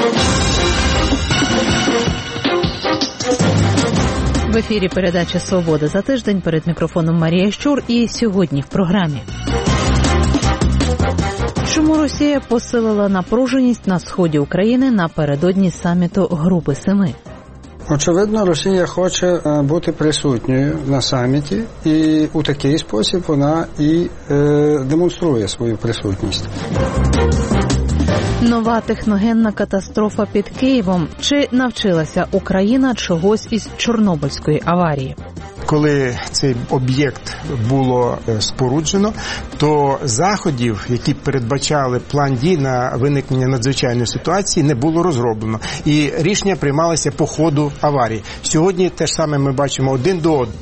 В ефірі передача «Свобода за тиждень», перед мікрофоном Марія Щур, і сьогодні в програмі. Чому Росія посилила напруженість на сході України напередодні саміту Групи Семи? Очевидно, Росія хоче бути присутньою на саміті, і у такий спосіб вона і демонструє свою присутність. Нова техногенна катастрофа під Києвом. Чи навчилася Україна чогось із Чорнобильської аварії? Коли цей об'єкт було споруджено, то заходів, які передбачали план дій на виникнення надзвичайної ситуації, не було розроблено. І рішення приймалося по ходу аварії. Сьогодні те ж саме ми бачимо один до одного.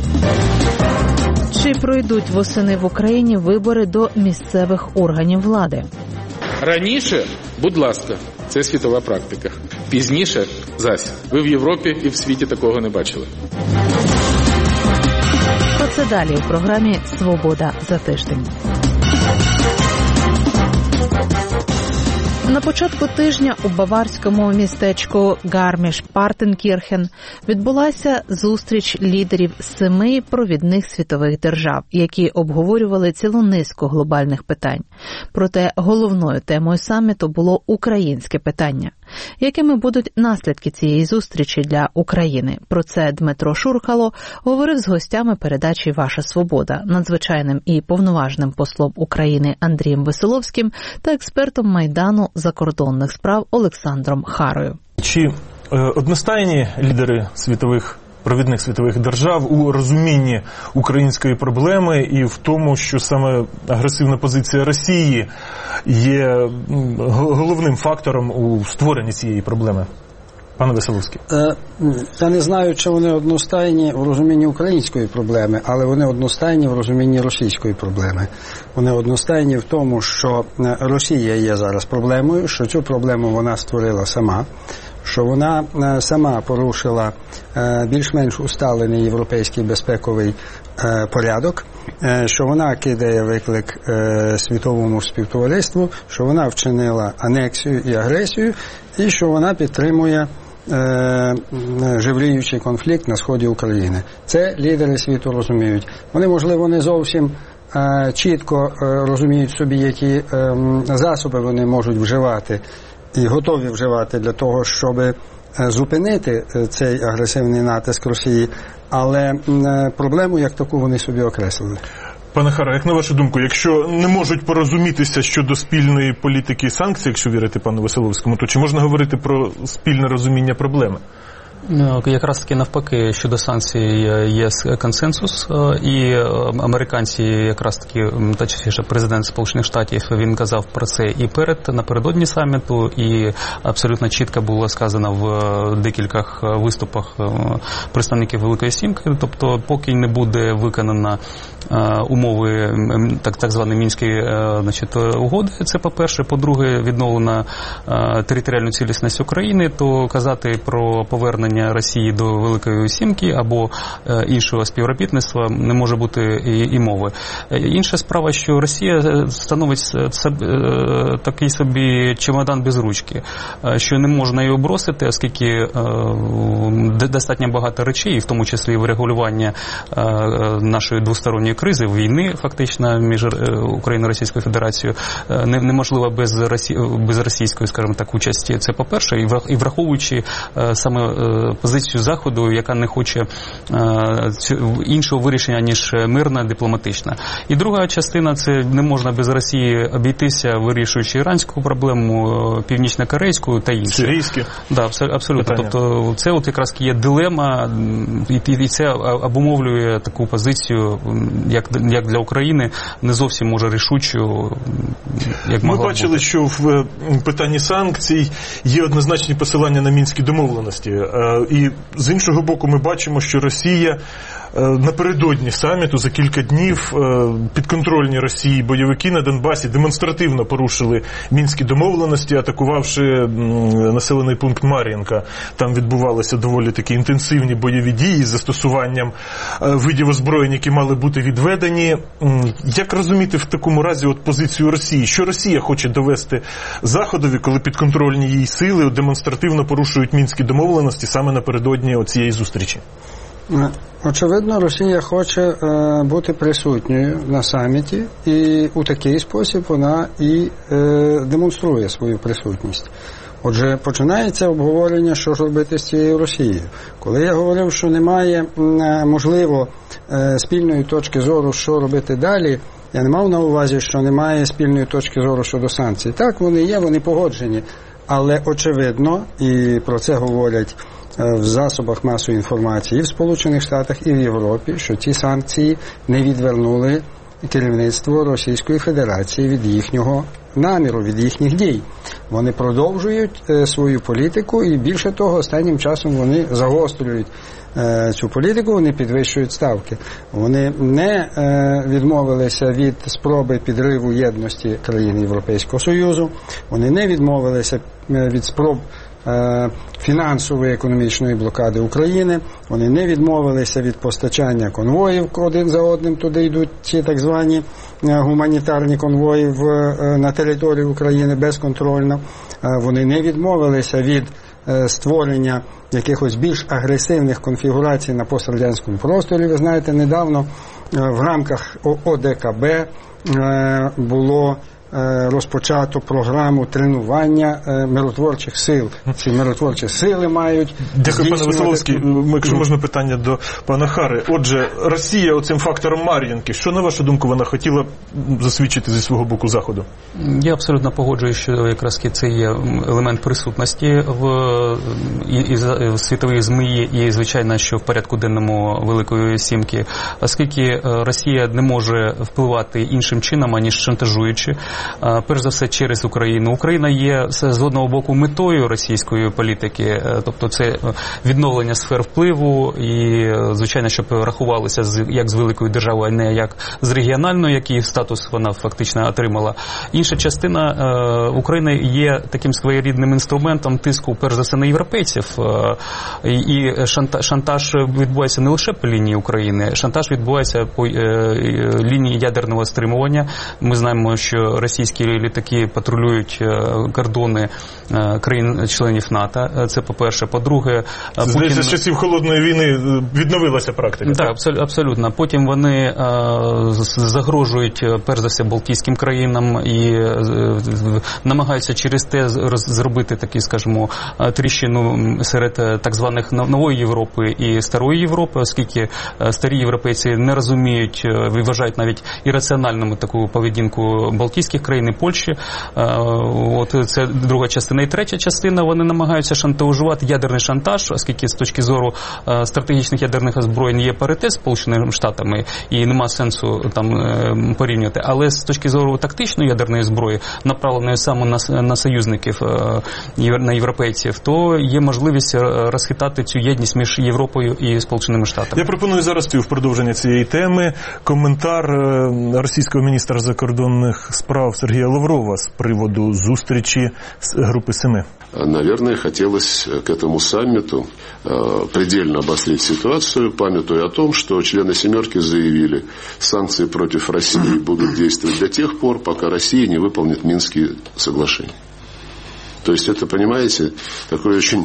Чи пройдуть восени в Україні вибори до місцевих органів влади? Раніше, будь ласка, це світова практика. Пізніше, зась, ви в Європі і в світі такого не бачили. Про це далі у програмі «Свобода за тиждень». На початку тижня у баварському містечку Гарміш-Партенкірхен відбулася зустріч лідерів 7 провідних світових держав, які обговорювали цілу низку глобальних питань. Проте головною темою саміту було українське питання. Якими будуть наслідки цієї зустрічі для України? Про це Дмитро Шурхало говорив з гостями передачі «Ваша свобода», надзвичайним і повноважним послом України Андрієм Веселовським та експертом Майдану закордонних справ Олександром Харою. Чи одностайні лідери провідних світових держав у розумінні української проблеми і в тому, що саме агресивна позиція Росії є головним фактором у створенні цієї проблеми? Пане Веселовський. Я не знаю, чи вони одностайні в розумінні української проблеми, але вони одностайні в розумінні російської проблеми. Вони одностайні в тому, що Росія є зараз проблемою, що цю проблему вона створила сама, що вона сама порушила більш-менш усталений європейський безпековий порядок, що вона кидає виклик світовому співтовариству, що вона вчинила анексію і агресію, і що вона підтримує живліючий конфлікт на сході України. Це лідери світу розуміють. Вони, можливо, не зовсім чітко розуміють собі, які засоби вони можуть вживати і готові вживати для того, щоб зупинити цей агресивний натиск Росії, але проблему як таку вони собі окреслили. Пане Харо, як на вашу думку, якщо не можуть порозумітися щодо спільної політики санкцій, якщо вірити пану Веселовському, то чи можна говорити про спільне розуміння проблеми? Якраз таки навпаки, щодо санкцій є консенсус, і американці, якраз таки, точніше, президент Сполучених Штатів, він казав про це і напередодні саміту, і абсолютно чітко було сказано в декількох виступах представників Великої Сімки, тобто поки не буде виконано умови так званої Мінської угоди, це по-перше, по-друге, відновлена територіальну цілісність України, то казати про повернення Росії до Великої Сімки або іншого співробітництва не може бути і мови. Інша справа, що Росія становить такий собі чемодан без ручки, що не можна його бросити, оскільки достатньо багато речей, в тому числі і врегулювання нашої двосторонньої кризи, війни фактично між Україною і Російською Федерацією, неможливо без російської, скажімо так, участі. Це по-перше, і враховуючи саме позицію Заходу, яка не хоче іншого вирішення, ніж мирна, дипломатична. І друга частина, це не можна без Росії обійтися, вирішуючи іранську проблему, північно-корейську та інше. Сирійські. Да, абсолютно. Питання. Тобто це от якраз є дилема, і це обумовлює таку позицію, як для України, не зовсім може рішучу, як могла б бути. Ми бачили, що в питанні санкцій є однозначні посилання на мінські домовленості. І з іншого боку ми бачимо, що Росія напередодні саміту за кілька днів підконтрольні Росії бойовики на Донбасі демонстративно порушили мінські домовленості, атакувавши населений пункт Мар'їнка. Там відбувалися доволі такі інтенсивні бойові дії з застосуванням видів озброєнь, які мали бути відведені. Як розуміти в такому разі позицію Росії? Що Росія хоче довести Заходові, коли підконтрольні їй сили демонстративно порушують мінські домовленості саме напередодні цієї зустрічі? Очевидно, Росія хоче бути присутньою на саміті, і у такий спосіб вона і демонструє свою присутність. Отже, починається обговорення, що ж робити з цією Росією. Коли я говорив, що немає, можливо, спільної точки зору, що робити далі, я не мав на увазі, що немає спільної точки зору щодо санкцій. Так, вони є, вони погоджені, але очевидно, і про це говорять в засобах масової інформації і в Сполучених Штатах, і в Європі, що ці санкції не відвернули керівництво Російської Федерації від їхнього наміру, від їхніх дій. Вони продовжують свою політику, і більше того, останнім часом вони загострюють цю політику, вони підвищують ставки. Вони не відмовилися від спроби підриву єдності країн Європейського Союзу, вони не відмовилися від спроб фінансової економічної блокади України, вони не відмовилися від постачання конвоїв один за одним, туди йдуть ці так звані гуманітарні конвої на територію України безконтрольно, вони не відмовилися від створення якихось більш агресивних конфігурацій на пострадянському просторі. Ви знаєте, недавно в рамках ОДКБ було розпочато програму тренування миротворчих сил. Ці миротворчі сили мають... Дякую, пане Веселовський. Якщо можна питання до пана Хари. Отже, Росія оцим фактором Мар'їнки, що, на вашу думку, вона хотіла засвідчити зі свого боку Заходу? Я абсолютно погоджуюсь, що якраз це є елемент присутності в світовій змії і, звичайно, що в порядку денному Великої Сімки, оскільки Росія не може впливати іншим чином, аніж шантажуючи, перш за все через Україну. Україна є з одного боку метою російської політики, тобто це відновлення сфер впливу і, звичайно, щоб рахувалися як з великою державою, а не як з регіональною, який статус вона фактично отримала. Інша частина України є таким своєрідним інструментом тиску, перш за все, на європейців. І шантаж відбувається не лише по лінії України, шантаж відбувається по лінії ядерного стримування. Ми знаємо, що російські літаки патрулюють кордони країн-членів НАТО. Це по-перше. По-друге, здається, з часів Холодної війни відновилася практика. Так, абсолютно. Потім вони загрожують, перш за все, Балтійським країнам і намагаються через те зробити такі, скажімо, тріщину серед так званих нової Європи і старої Європи, оскільки старі європейці не розуміють і вважають навіть ірраціональними таку поведінку Балтійських країн і Польщі. От це друга частина. І третя частина, вони намагаються шантажувати ядерний шантаж, оскільки з точки зору стратегічних ядерних озброєнь є паритет з Сполученими Штатами і нема сенсу там порівнювати. Але з точки зору тактичної ядерної зброї, направленої саме на союзників, на європейців, то є можливість розхитати цю єдність між Європою і Сполученими Штатами. Я пропоную зараз в продовження цієї теми коментар російського міністра закордонних справ Сергія Лаврова з приводу зустрічі з групи Семи. Наверное, хотелось к этому саммиту предельно обострить ситуацию, памятуя о том, что члены «семерки» заявили, санкции против России будут действовать до тех пор, пока Россия не выполнит Минские соглашения. То есть это, понимаете, такой очень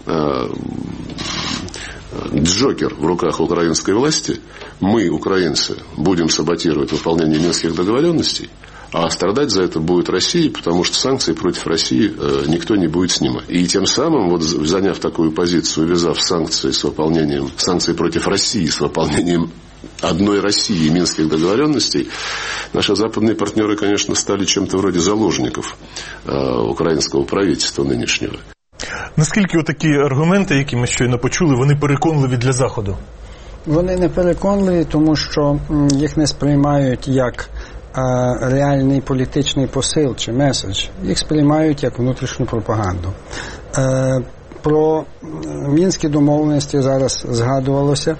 джокер в руках украинской власти. Мы, украинцы, будем саботировать выполнение Минских договоренностей, а страдать за это будет Россия, потому что санкции против России никто не будет снимать. И тем самым, вот заняв такую позицию, увязав санкции с выполнением, санкции против России с выполнением одной России Минских договоренностей, наши западные партнеры, конечно, стали чем-то вроде заложников украинского правительства нынешнего. Наскільки отакі аргументи, які ми щойно почули, вони переконливі для Заходу? Вони не переконливі, тому що їх не сприймають як реальний політичний посил чи меседж. Їх сприймають як внутрішню пропаганду. Про Мінські домовленості зараз згадувалося,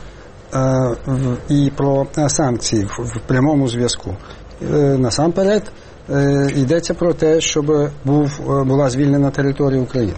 і про санкції в прямому зв'язку. Насамперед, йдеться про те, щоб була звільнена територія України.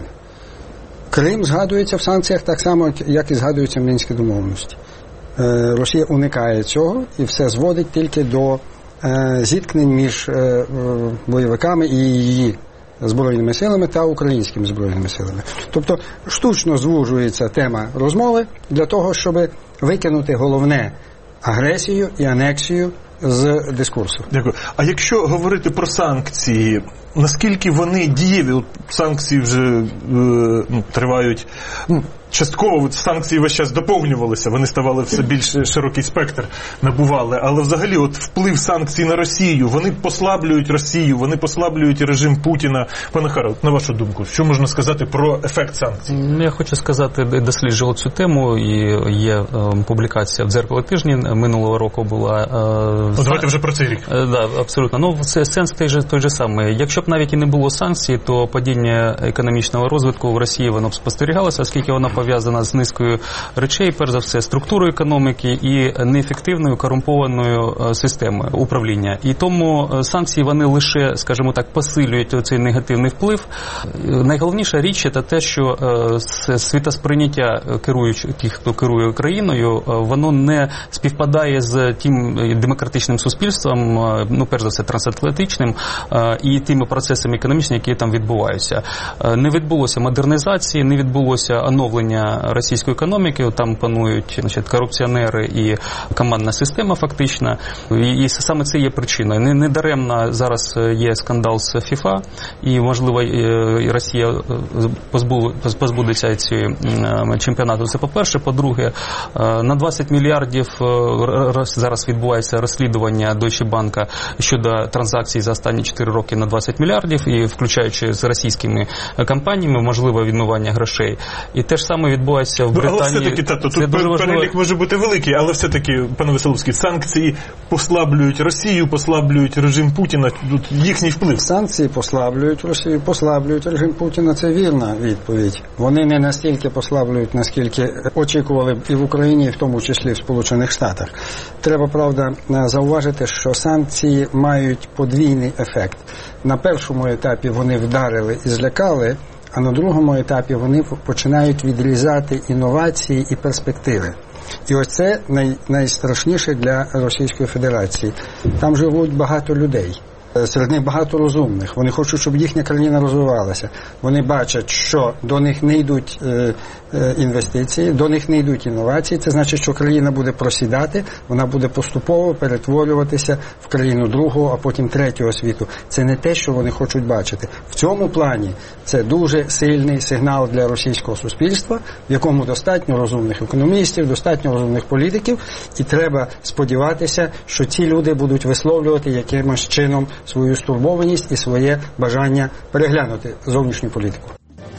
Крим згадується в санкціях так само, як і згадуються Мінські домовленості. Росія уникає цього і все зводить тільки до зіткнень між бойовиками і її Збройними силами та українськими Збройними силами. Тобто штучно звужується тема розмови для того, щоб викинути головне – агресію і анексію з дискурсу. Дякую. А якщо говорити про санкції, наскільки вони дієві? От санкції вже тривають... Частково санкції весь час доповнювалися, вони ставали все більш широкий спектр набували, але взагалі от вплив санкцій на Росію, вони послаблюють Росію, вони послаблюють режим Путіна. Пане Харо, на вашу думку, що можна сказати про ефект санкцій? Я хочу сказати, досліджував цю тему, і є публікація в «Дзеркало тижні» минулого року була. Давайте вже про цей рік. Да, абсолютно. Це сенс той же самий. Якщо б навіть і не було санкцій, то падіння економічного розвитку в Росії воно б спостерігалося, оскільки вона пов'язана з низкою речей, перш за все, структурою економіки і неефективною корумпованою системою управління. І тому санкції, вони лише, скажімо так, посилюють цей негативний вплив. Найголовніша річ – це те, що світосприйняття тих, хто керує країною, воно не співпадає з тим демократичним суспільством, перш за все, трансатлантичним, і тими процесами економічними, які там відбуваються. Не відбулося модернізації, не відбулося оновлення російської економіки, там панують корупціонери і командна система фактично, і саме це є причиною. Недаремно зараз є скандал з ФІФА, і, можливо, Росія позбудеться цієї чемпіонату. Це по-перше. По-друге, на 20 мільярдів зараз відбувається розслідування Deutsche Bank щодо транзакцій за останні 4 роки на 20 мільярдів, і включаючи з російськими компаніями, можливо, відмивання грошей. І те ж саме відбувається в Британії. Але все-таки, тут перелік може бути великий, але все-таки, пане Веселовський, санкції послаблюють Росію, послаблюють режим Путіна, тут їхній вплив. Санкції послаблюють Росію, послаблюють режим Путіна, це вірна відповідь. Вони не настільки послаблюють, наскільки очікували б і в Україні, і в тому числі в Сполучених Штатах. Треба, правда, зауважити, що санкції мають подвійний ефект. На першому етапі вони вдарили і злякали, а на другому етапі вони починають відрізати інновації і перспективи. І ось це найстрашніше для Російської Федерації. Там живуть багато людей. Серед них багато розумних. Вони хочуть, щоб їхня країна розвивалася. Вони бачать, що до них не йдуть інвестиції, до них не йдуть інновації. Це значить, що країна буде просідати, вона буде поступово перетворюватися в країну другого, а потім третього світу. Це не те, що вони хочуть бачити. В цьому плані це дуже сильний сигнал для російського суспільства, в якому достатньо розумних економістів, достатньо розумних політиків, і треба сподіватися, що ці люди будуть висловлювати якимось чином свою стурбованість і своє бажання переглянути зовнішню політику.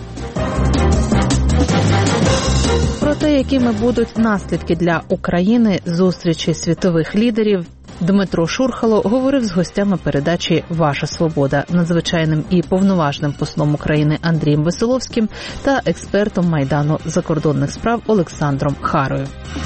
Про те, якими будуть наслідки для України зустрічі світових лідерів, Дмитро Шурхало говорив з гостями передачі «Ваша свобода», надзвичайним і повноважним послом України Андрієм Веселовським та експертом Майдану закордонних справ Олександром Харою.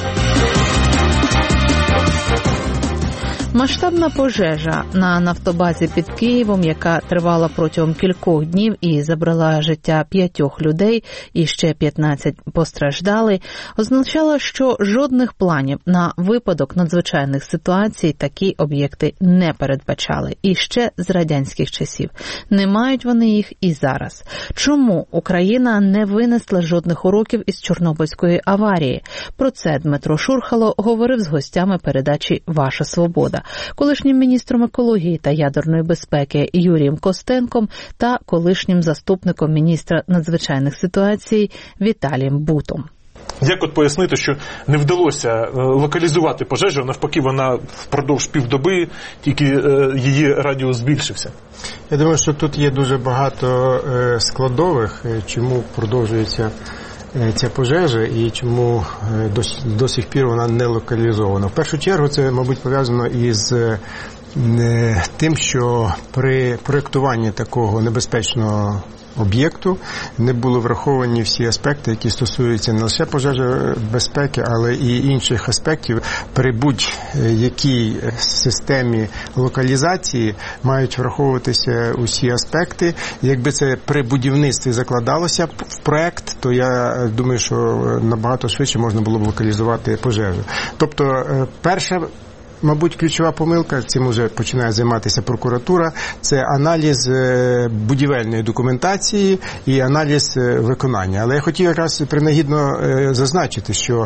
Масштабна пожежа на нафтобазі під Києвом, яка тривала протягом кількох днів і забрала життя 5 людей і ще 15 постраждали, означала, що жодних планів на випадок надзвичайних ситуацій такі об'єкти не передбачали. І ще з радянських часів. Не мають вони їх і зараз. Чому Україна не винесла жодних уроків із Чорнобильської аварії? Про це Дмитро Шурхало говорив з гостями передачі «Ваша свобода», колишнім міністром екології та ядерної безпеки Юрієм Костенком та колишнім заступником міністра надзвичайних ситуацій Віталієм Бутом. Як от пояснити, що не вдалося локалізувати пожежу, навпаки, вона впродовж півдоби, тільки її радіус збільшився? Я думаю, що тут є дуже багато складових, чому продовжується ця пожежа і чому до сих пір вона не локалізована. В першу чергу це, мабуть, пов'язано із тим, що при проєктуванні такого небезпечного об'єкту, не були враховані всі аспекти, які стосуються не лише пожежобезпеки, але і інших аспектів. При будь-якій системі локалізації мають враховуватися усі аспекти. Якби це при будівництві закладалося в проект, то я думаю, що набагато швидше можна було б локалізувати пожежу. Тобто, перша, мабуть, ключова помилка, цим вже починає займатися прокуратура, це аналіз будівельної документації і аналіз виконання. Але я хотів якраз принагідно зазначити, що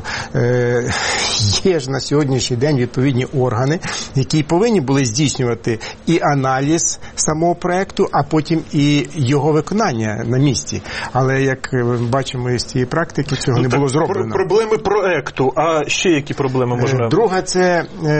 є ж на сьогоднішній день відповідні органи, які повинні були здійснювати і аналіз самого проекту, а потім і його виконання на місці. Але, як бачимо із цієї практики, цього не було зроблено. Проблеми проекту, а ще які проблеми можна? Друга – це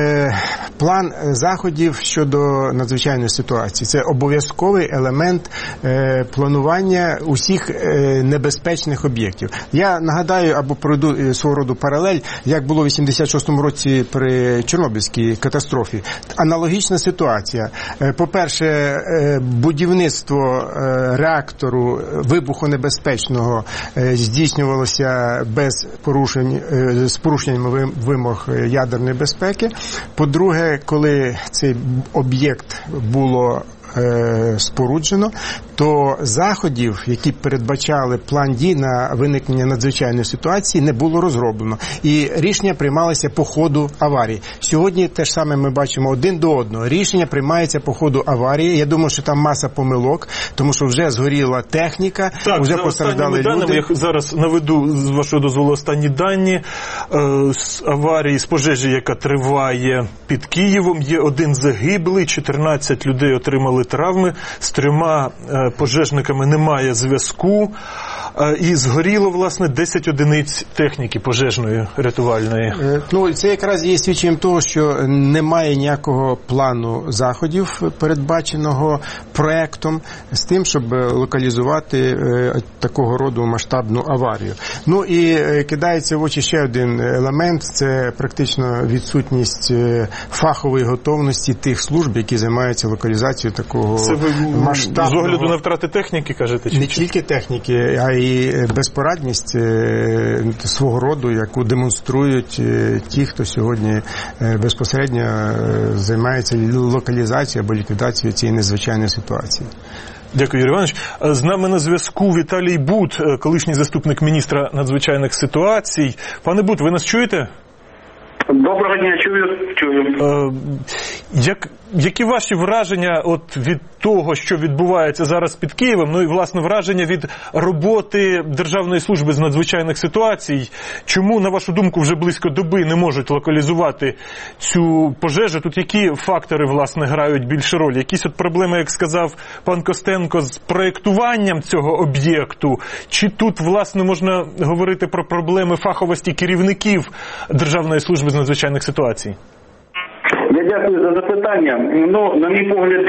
план заходів щодо надзвичайної ситуації. Це обов'язковий елемент планування усіх небезпечних об'єктів. Я нагадаю або проведу свого роду паралель, як було в 86-му році при Чорнобильській катастрофі. Аналогічна ситуація. По-перше, будівництво реактору вибухонебезпечного здійснювалося без порушень, з порушенням вимог ядерної безпеки. По-друге, коли цей об'єкт було споруджено, то заходів, які передбачали план дій на виникнення надзвичайної ситуації, не було розроблено. І рішення приймалися по ходу аварії. Сьогодні те ж саме ми бачимо один до одного. Рішення приймається по ходу аварії. Я думаю, що там маса помилок, тому що вже згоріла техніка, вже постраждали люди. Я зараз наведу, з вашого дозволу, останні дані. З аварії, з пожежі, яка триває під Києвом, є один загиблий, 14 людей отримали травми, з 3 пожежниками немає зв'язку, і згоріло, власне, 10 одиниць техніки пожежної, рятувальної. Ну, це якраз є свідченням того, що немає ніякого плану заходів, передбаченого проектом, з тим, щоб локалізувати такого роду масштабну аварію. Ну, і кидається в очі ще один елемент, це практично відсутність фахової готовності тих служб, які займаються локалізацією такого масштабного. З огляду на втрати техніки, кажете? Не тільки техніки, а й безпорадність свого роду, яку демонструють ті, хто сьогодні безпосередньо займається локалізацією або ліквідацією цієї надзвичайної ситуації. Дякую, Юрій Іванович. З нами на зв'язку Віталій Бут, колишній заступник міністра надзвичайних ситуацій. Пане Бут, ви нас чуєте? Доброго дня, чую. Які ваші враження від того, що відбувається зараз під Києвом, ну і, власне, враження від роботи Державної служби з надзвичайних ситуацій? Чому, на вашу думку, вже близько доби не можуть локалізувати цю пожежу? Тут які фактори, власне, грають більше роль? Якісь проблеми, як сказав пан Костенко, з проєктуванням цього об'єкту? Чи тут, власне, можна говорити про проблеми фаховості керівників Державної служби з надзвичайних ситуацій? Я дякую за запитання. Ну, на мій погляд,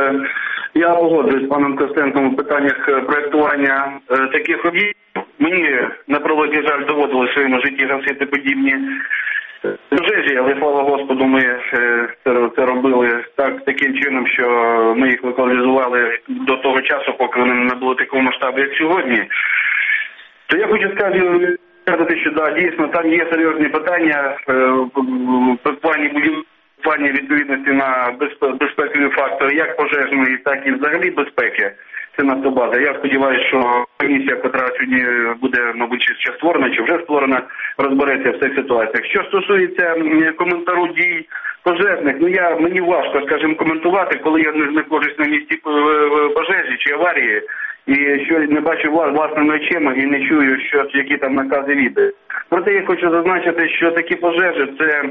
я погоджуюсь з паном Костенком у питаннях проєктування таких об'єктів. Мені, на превеликий жаль, доводилось в своєму житті гасити подібні пожежі, але, слава Господу, ми це робили таким чином, що ми їх локалізували до того часу, поки вони не були такого масштабу, як сьогодні. То я хочу сказати, що да, дійсно там є серйозні питання в плані відповідності на безпекові фактори, як пожежної, так і взагалі безпеки. Це нафтобаза. Я сподіваюся, що комісія, яка сьогодні буде, мабуть, ще створена, чи вже створена, розбереться в цих ситуаціях. Що стосується коментару дій пожежних, мені важко, скажімо, коментувати, коли я не знаходжусь на місці пожежі чи аварії, і що не бачу власними очима і не чую, які там накази віддають. Проте я хочу зазначити, що такі пожежі – це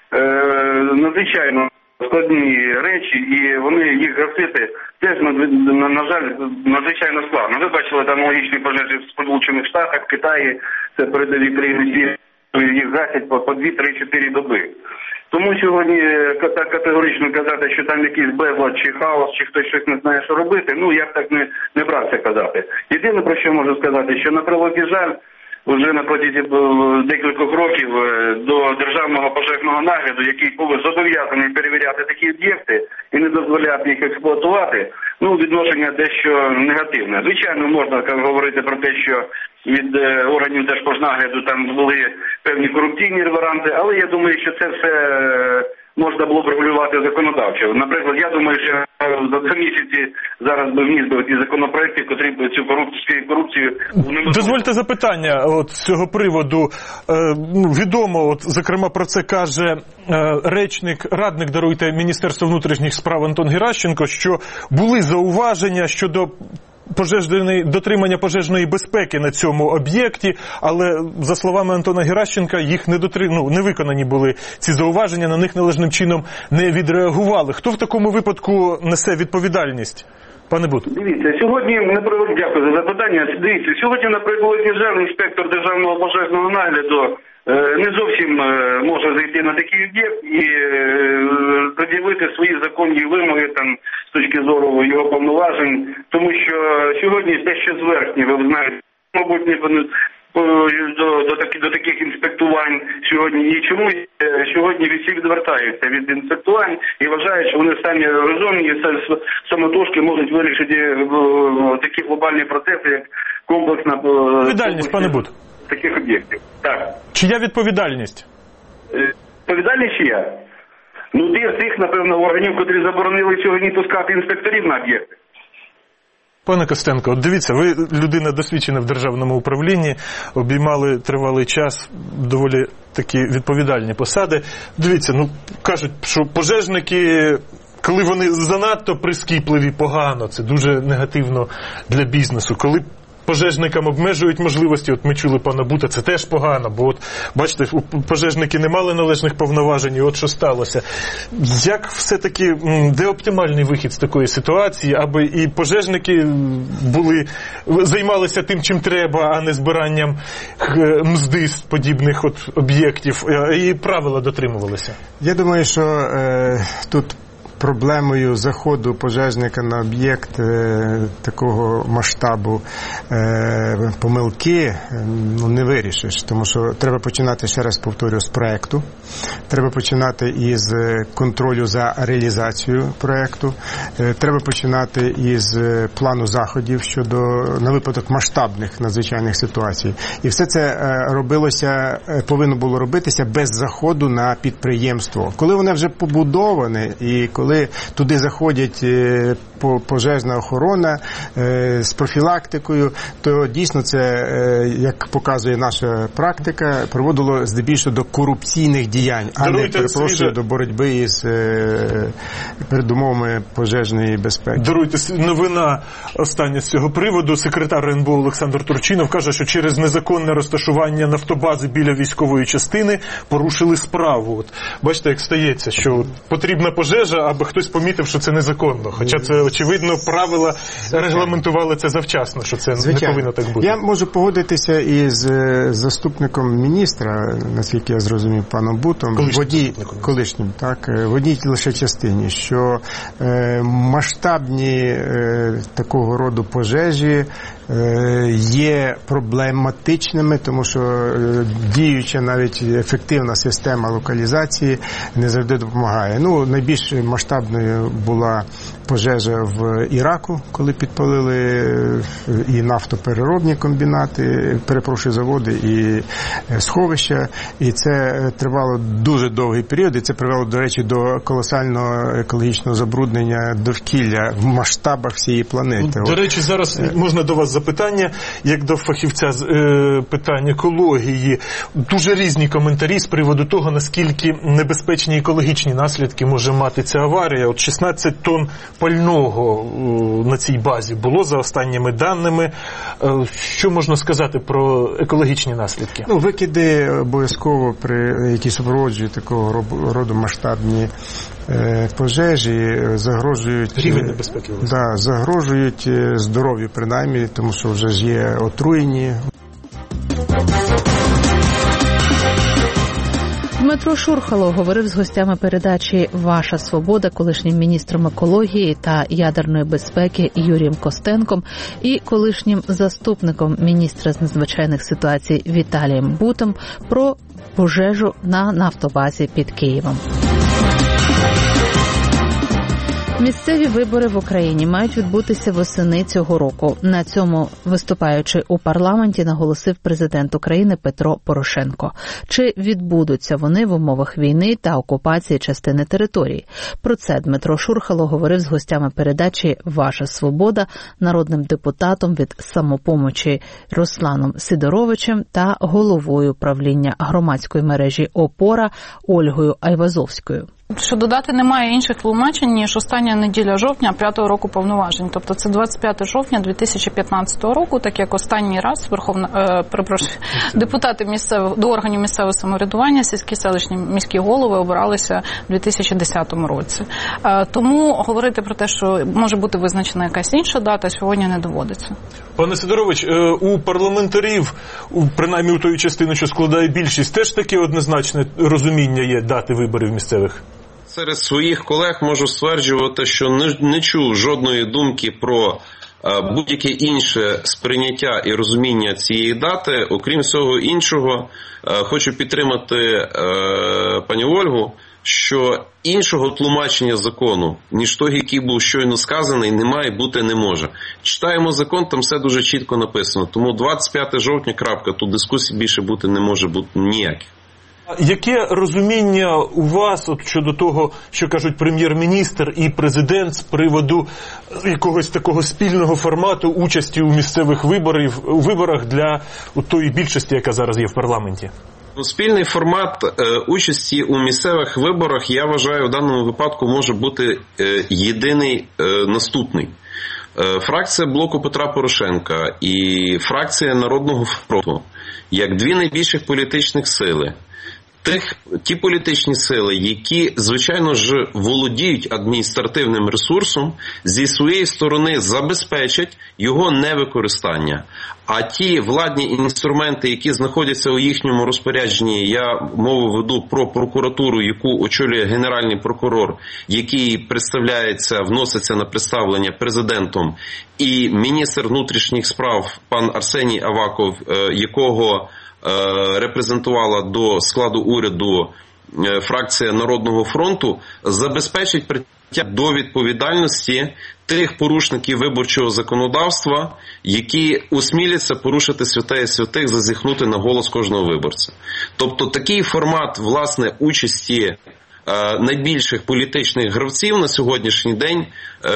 надзвичайно складні речі, і вони їх гасити теж, на жаль, надзвичайно складно. Ви бачили там аналогічні пожежі в Сполучених Штатах, в Китаї, це передові країни світу, їх гасять по 2-3-4 доби. Тому сьогодні так категорично казати, що там якийсь безлад чи хаос, чи хтось щось не знає, що робити, я б так не брався казати. Єдине, про що можу сказати, що на превеликий жаль, вже на протязі декількох років до державного пожежного нагляду, який зобов'язаний перевіряти такі об'єкти і не дозволяти їх експлуатувати, відношення дещо негативне. Звичайно, можна говорити про те, що від органів Держпожнагляду там були певні корупційні реверанти, але я думаю, що це все можна було б регулювати законодавчо. Наприклад, я думаю, що за 2 місяці зараз би вніс би ті законопроекти, котрі б цю корупцію... Дозвольте запитання от з цього приводу. Відомо, зокрема, про це каже радник Міністерства внутрішніх справ Антон Геращенко, що були зауваження щодо дотримання пожежної безпеки на цьому об'єкті, але, за словами Антона Геращенка, їх не виконані були ці зауваження, на них належним чином не відреагували. Хто в такому випадку несе відповідальність? Пане Бут. Дивіться, сьогодні, дякую за запитання. Дивіться, сьогодні, наприклад, державний інспектор державного пожежного нагляду не зовсім може зайти на такий об'єкт і пред'явити свої законні вимоги там з точки зору його повноважень, тому що сьогодні те, що зверхні, ви знаєте, мабуть, до таких інспектувань сьогодні нічому. Сьогодні всі відвертаються від інспектувань і вважають, що вони самі розумні і самотужки можуть вирішити такі глобальні процеси, як комплексна відповідальність, пане Бут. Таких об'єктів. Так. Чия відповідальність? Відповідальність чия? Тих, напевно, органів, котрі заборонили сьогодні пускати інспекторів на об'єкти. Пане Костенко, от дивіться, ви людина досвідчена в державному управлінні, обіймали тривалий час доволі такі відповідальні посади. Дивіться, кажуть, що пожежники, коли вони занадто прискіпливі, погано, це дуже негативно для бізнесу. Коли пожежникам обмежують можливості, от ми чули пана Бута, це теж погано, бо от, бачите, пожежники не мали належних повноважень, і от що сталося. Як все-таки, де оптимальний вихід з такої ситуації, аби і пожежники займалися тим, чим треба, а не збиранням мзди з подібних от об'єктів, і правила дотримувалися? Я думаю, що тут проблемою заходу пожежника на об'єкт такого масштабу помилки не вирішиш, тому що треба починати, ще раз повторю, з проекту, треба починати із контролю за реалізацією проекту, треба починати із плану заходів на випадок масштабних надзвичайних ситуацій. І все це повинно було робитися без заходу на підприємство. Коли воно вже побудоване і коли туди заходять пожежна охорона з профілактикою, то дійсно це, як показує наша практика, приводило здебільшого до корупційних діянь, а не, перепрошую, до боротьби із передумовами пожежної безпеки. Даруйте, новина остання з цього приводу. Секретар РНБО Олександр Турчинов каже, що через незаконне розташування нафтобази біля військової частини порушили справу. От, бачите, як стається, що потрібна пожежа, аби хтось помітив, що це незаконно. Хоча це, очевидно, правила регламентували це завчасно, що це звичайно не повинно так бути. Я можу погодитися із заступником міністра, наскільки я зрозумів, паном Бутом, колишнім, в одній лише частині, що масштабні такого роду пожежі є проблематичними, тому що діюча навіть ефективна система локалізації не завжди допомагає. Найбільш масштабною була пожежа в Іраку, коли підпалили і нафтопереробні комбінати, заводи і сховища, і це тривало дуже довгий період, і це привело, до речі, до колосального екологічного забруднення довкілля в масштабах всієї планети. До речі, зараз можна до вас запитання, як до фахівця з питань екології. Дуже різні коментарі з приводу того, наскільки небезпечні екологічні наслідки може мати ця аварія. От 16 тонн пального на цій базі було за останніми даними. Що можна сказати про екологічні наслідки? Викиди обов'язково, які супроводжують такого роду масштабні пожежі, загрожують рівень небезпеки. Загрожують здоров'ю, принаймні, тому що вже ж є отруєні. Дмитро Шурхало говорив з гостями передачі «Ваша свобода» колишнім міністром екології та ядерної безпеки Юрієм Костенком і колишнім заступником міністра з надзвичайних ситуацій Віталієм Бутом про пожежу на нафтобазі під Києвом. Місцеві вибори в Україні мають відбутися восени цього року. На цьому, виступаючи у парламенті, наголосив президент України Петро Порошенко. Чи відбудуться вони в умовах війни та окупації частини території? Про це Дмитро Шурхало говорив з гостями передачі «Ваша свобода», народним депутатом від «Самопомочі» Русланом Сидоровичем та головою правління громадської мережі «Опора» Ольгою Айвазовською. Що додати, немає інших тлумачень, ніж остання неділя жовтня 5-го року повноважень. Тобто це 25 жовтня 2015 року, так як останній раз депутати до органів місцевого самоврядування, сільські, селищні, міські голови обиралися в 2010 році. Тому говорити про те, що може бути визначена якась інша дата, сьогодні не доводиться. Пане Сидорович, у парламентарів, принаймні у тої частини, що складає більшість, теж таке однозначне розуміння є дати виборів місцевих? Серед своїх колег можу стверджувати, що не чув жодної думки про будь-яке інше сприйняття і розуміння цієї дати. Окрім всього іншого, хочу підтримати пані Ольгу, що іншого тлумачення закону, ніж той, який був щойно сказаний, немає, бути не може. Читаємо закон, там все дуже чітко написано. Тому 25 жовтня, крапка, тут дискусій більше бути не може бути ніяких. Яке розуміння у вас щодо того, що кажуть прем'єр-міністр і президент з приводу якогось такого спільного формату участі у місцевих виборах для тої більшості, яка зараз є в парламенті? Спільний формат участі у місцевих виборах, я вважаю, в даному випадку може бути єдиний наступний. Фракція блоку Петра Порошенка і фракція Народного фронту, як дві найбільших політичних сили, ті політичні сили, які, звичайно ж, володіють адміністративним ресурсом, зі своєї сторони забезпечать його невикористання. А ті владні інструменти, які знаходяться у їхньому розпорядженні, я мову веду про прокуратуру, яку очолює Генеральний прокурор, який представляється, вноситься на представлення президентом, і міністр внутрішніх справ пан Арсеній Аваков, якого репрезентувала до складу уряду фракція Народного фронту, забезпечить притягнення до відповідальності тих порушників виборчого законодавства, які осміляться порушити святе святих, зазіхнути на голос кожного виборця. Тобто такий формат, власне, участі найбільших політичних гравців на сьогоднішній день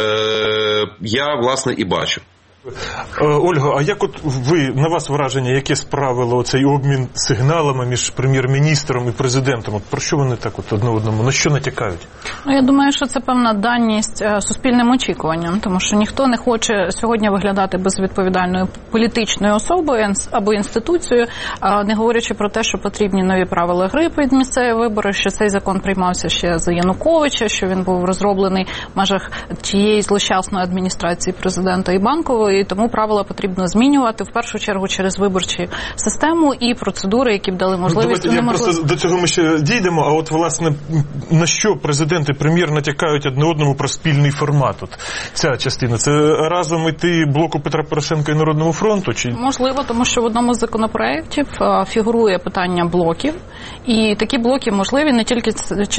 я, власне, і бачу. Ольго, а як на вас враження, яке справило оцей обмін сигналами між прем'єр-міністром і президентом? Про що вони так одне одному, на що натякають? Я думаю, що це певна даність суспільним очікуванням, тому що ніхто не хоче сьогодні виглядати безвідповідальною політичною особою або інституцією, не говорячи про те, що потрібні нові правила гри під місцеві вибори, що цей закон приймався ще за Януковича, що він був розроблений в межах тієї злощасної адміністрації президента і Банкової, і тому правила потрібно змінювати, в першу чергу через виборчу систему і процедури, які б дали можливість... Просто до цього ми ще дійдемо, а от, власне, на що президент і прем'єр натякають одне одному про спільний формат? От ця частина, це разом іти блоку Петра Порошенка і Народному фронту? Чи... Можливо, тому що в одному з законопроєктів фігурує питання блоків, і такі блоки можливі не тільки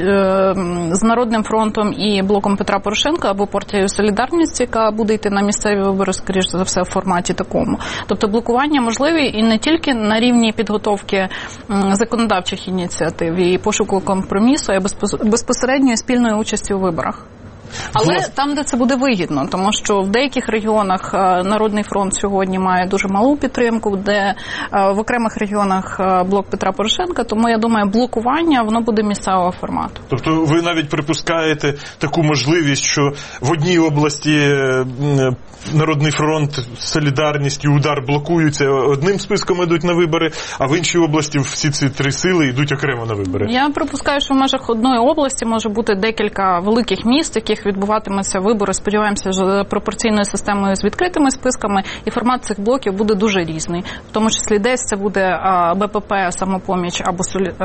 з Народним фронтом і блоком Петра Порошенка, або партією «Солідарність», яка буде йти на місцеві вибори, скоріш за все, в форматі такому. Тобто блокування можливі і не тільки на рівні підготовки законодавчих ініціатив і пошуку компромісу, а безпосередньої спільної участі у виборах. Але там, де це буде вигідно, тому що в деяких регіонах Народний фронт сьогодні має дуже малу підтримку, де в окремих регіонах блок Петра Порошенка, тому, я думаю, блокування, воно буде місцевого формату. Тобто ви навіть припускаєте таку можливість, що в одній області Народний фронт, Солідарність і Удар блокуються, одним списком йдуть на вибори, а в іншій області всі ці три сили йдуть окремо на вибори? Я припускаю, що в межах одної області може бути декілька великих міст, яких яких відбуватимуться вибори, сподіваємося, з пропорційною системою з відкритими списками, і формат цих блоків буде дуже різний. В тому числі десь це буде БПП «Самопоміч» або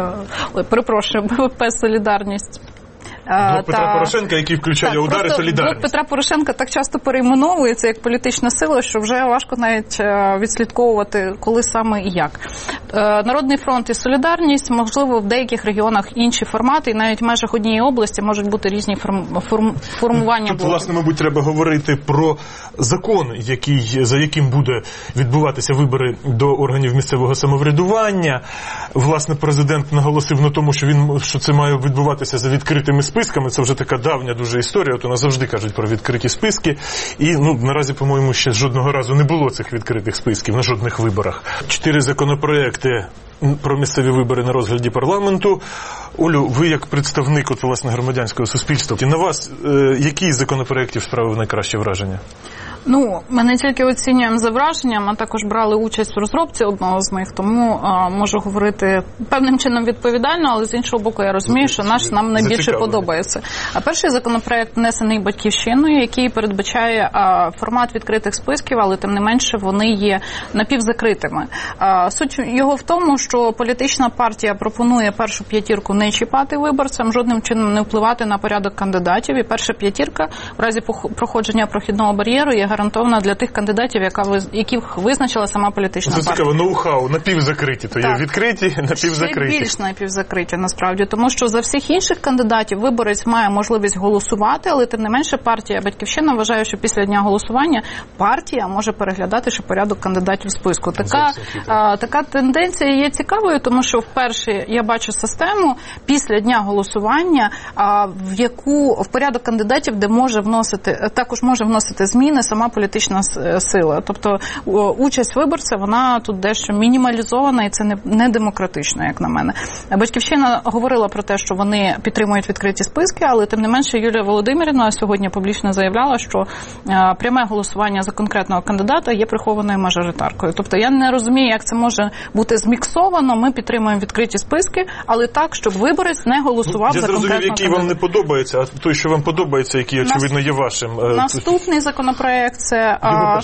БПП «Солідарність». Блок Петра Порошенка, який включає удари «Солідарність». Блок Петра Порошенка так часто перейменовується як політична сила, що вже важко навіть відслідковувати, коли саме і як. Народний фронт і «Солідарність», можливо, в деяких регіонах інші формати, і навіть в межах однієї області можуть бути різні формування Тут, блоків. власне, мабуть, треба говорити про закон, за яким буде відбуватися вибори до органів місцевого самоврядування. Власне, президент наголосив на тому, що це має відбуватися за відкритими списками. Це вже така давня дуже історія. От у нас завжди кажуть про відкриті списки. І, наразі, по-моєму, ще жодного разу не було цих відкритих списків на жодних виборах. 4 законопроекти про місцеві вибори на розгляді парламенту. Олю, ви як представник власне громадянського суспільства, на вас який з законопроєктів справив найкраще враження? Ми не тільки оцінюємо за враженням, а також брали участь в розробці одного з них, тому можу говорити певним чином відповідально, але з іншого боку я розумію, що нам найбільше подобається. А перший законопроект внесений Батьківщиною, який передбачає формат відкритих списків, але тим не менше вони є напівзакритими. Суть його в тому, що політична партія пропонує першу п'ятірку не чіпати виборцям, жодним чином не впливати на порядок кандидатів, і перша п'ятірка в разі проходження прохідного бар'єру є гарантована для тих кандидатів, яких визначила сама політична партія. Це цікаво, ноу-хау, напівзакриті, то є відкриті, напівзакриті. Ще більш напівзакриті, насправді, тому що за всіх інших кандидатів виборець має можливість голосувати, але тим не менше партія Батьківщина вважає, що після дня голосування партія може переглядати ще порядок кандидатів в списку. Така тенденція є цікавою, тому що вперше я бачу систему після дня голосування, в порядок кандидатів, де також може вносити зміни сама політична сила. Тобто участь виборця, вона тут дещо мінімалізована, і це не демократично, як на мене. Батьківщина говорила про те, що вони підтримують відкриті списки, але тим не менше Юлія Володимирівна сьогодні публічно заявляла, що пряме голосування за конкретного кандидата є прихованою мажоритаркою. Тобто я не розумію, як це може бути зміксовано. Ми підтримуємо відкриті списки, але так, щоб виборець не голосував за конкретного кандидата. Я зрозумів, який вам не подобається, а той, що вам подобається, який, очевидно, є вашим. Наступний законопроект – це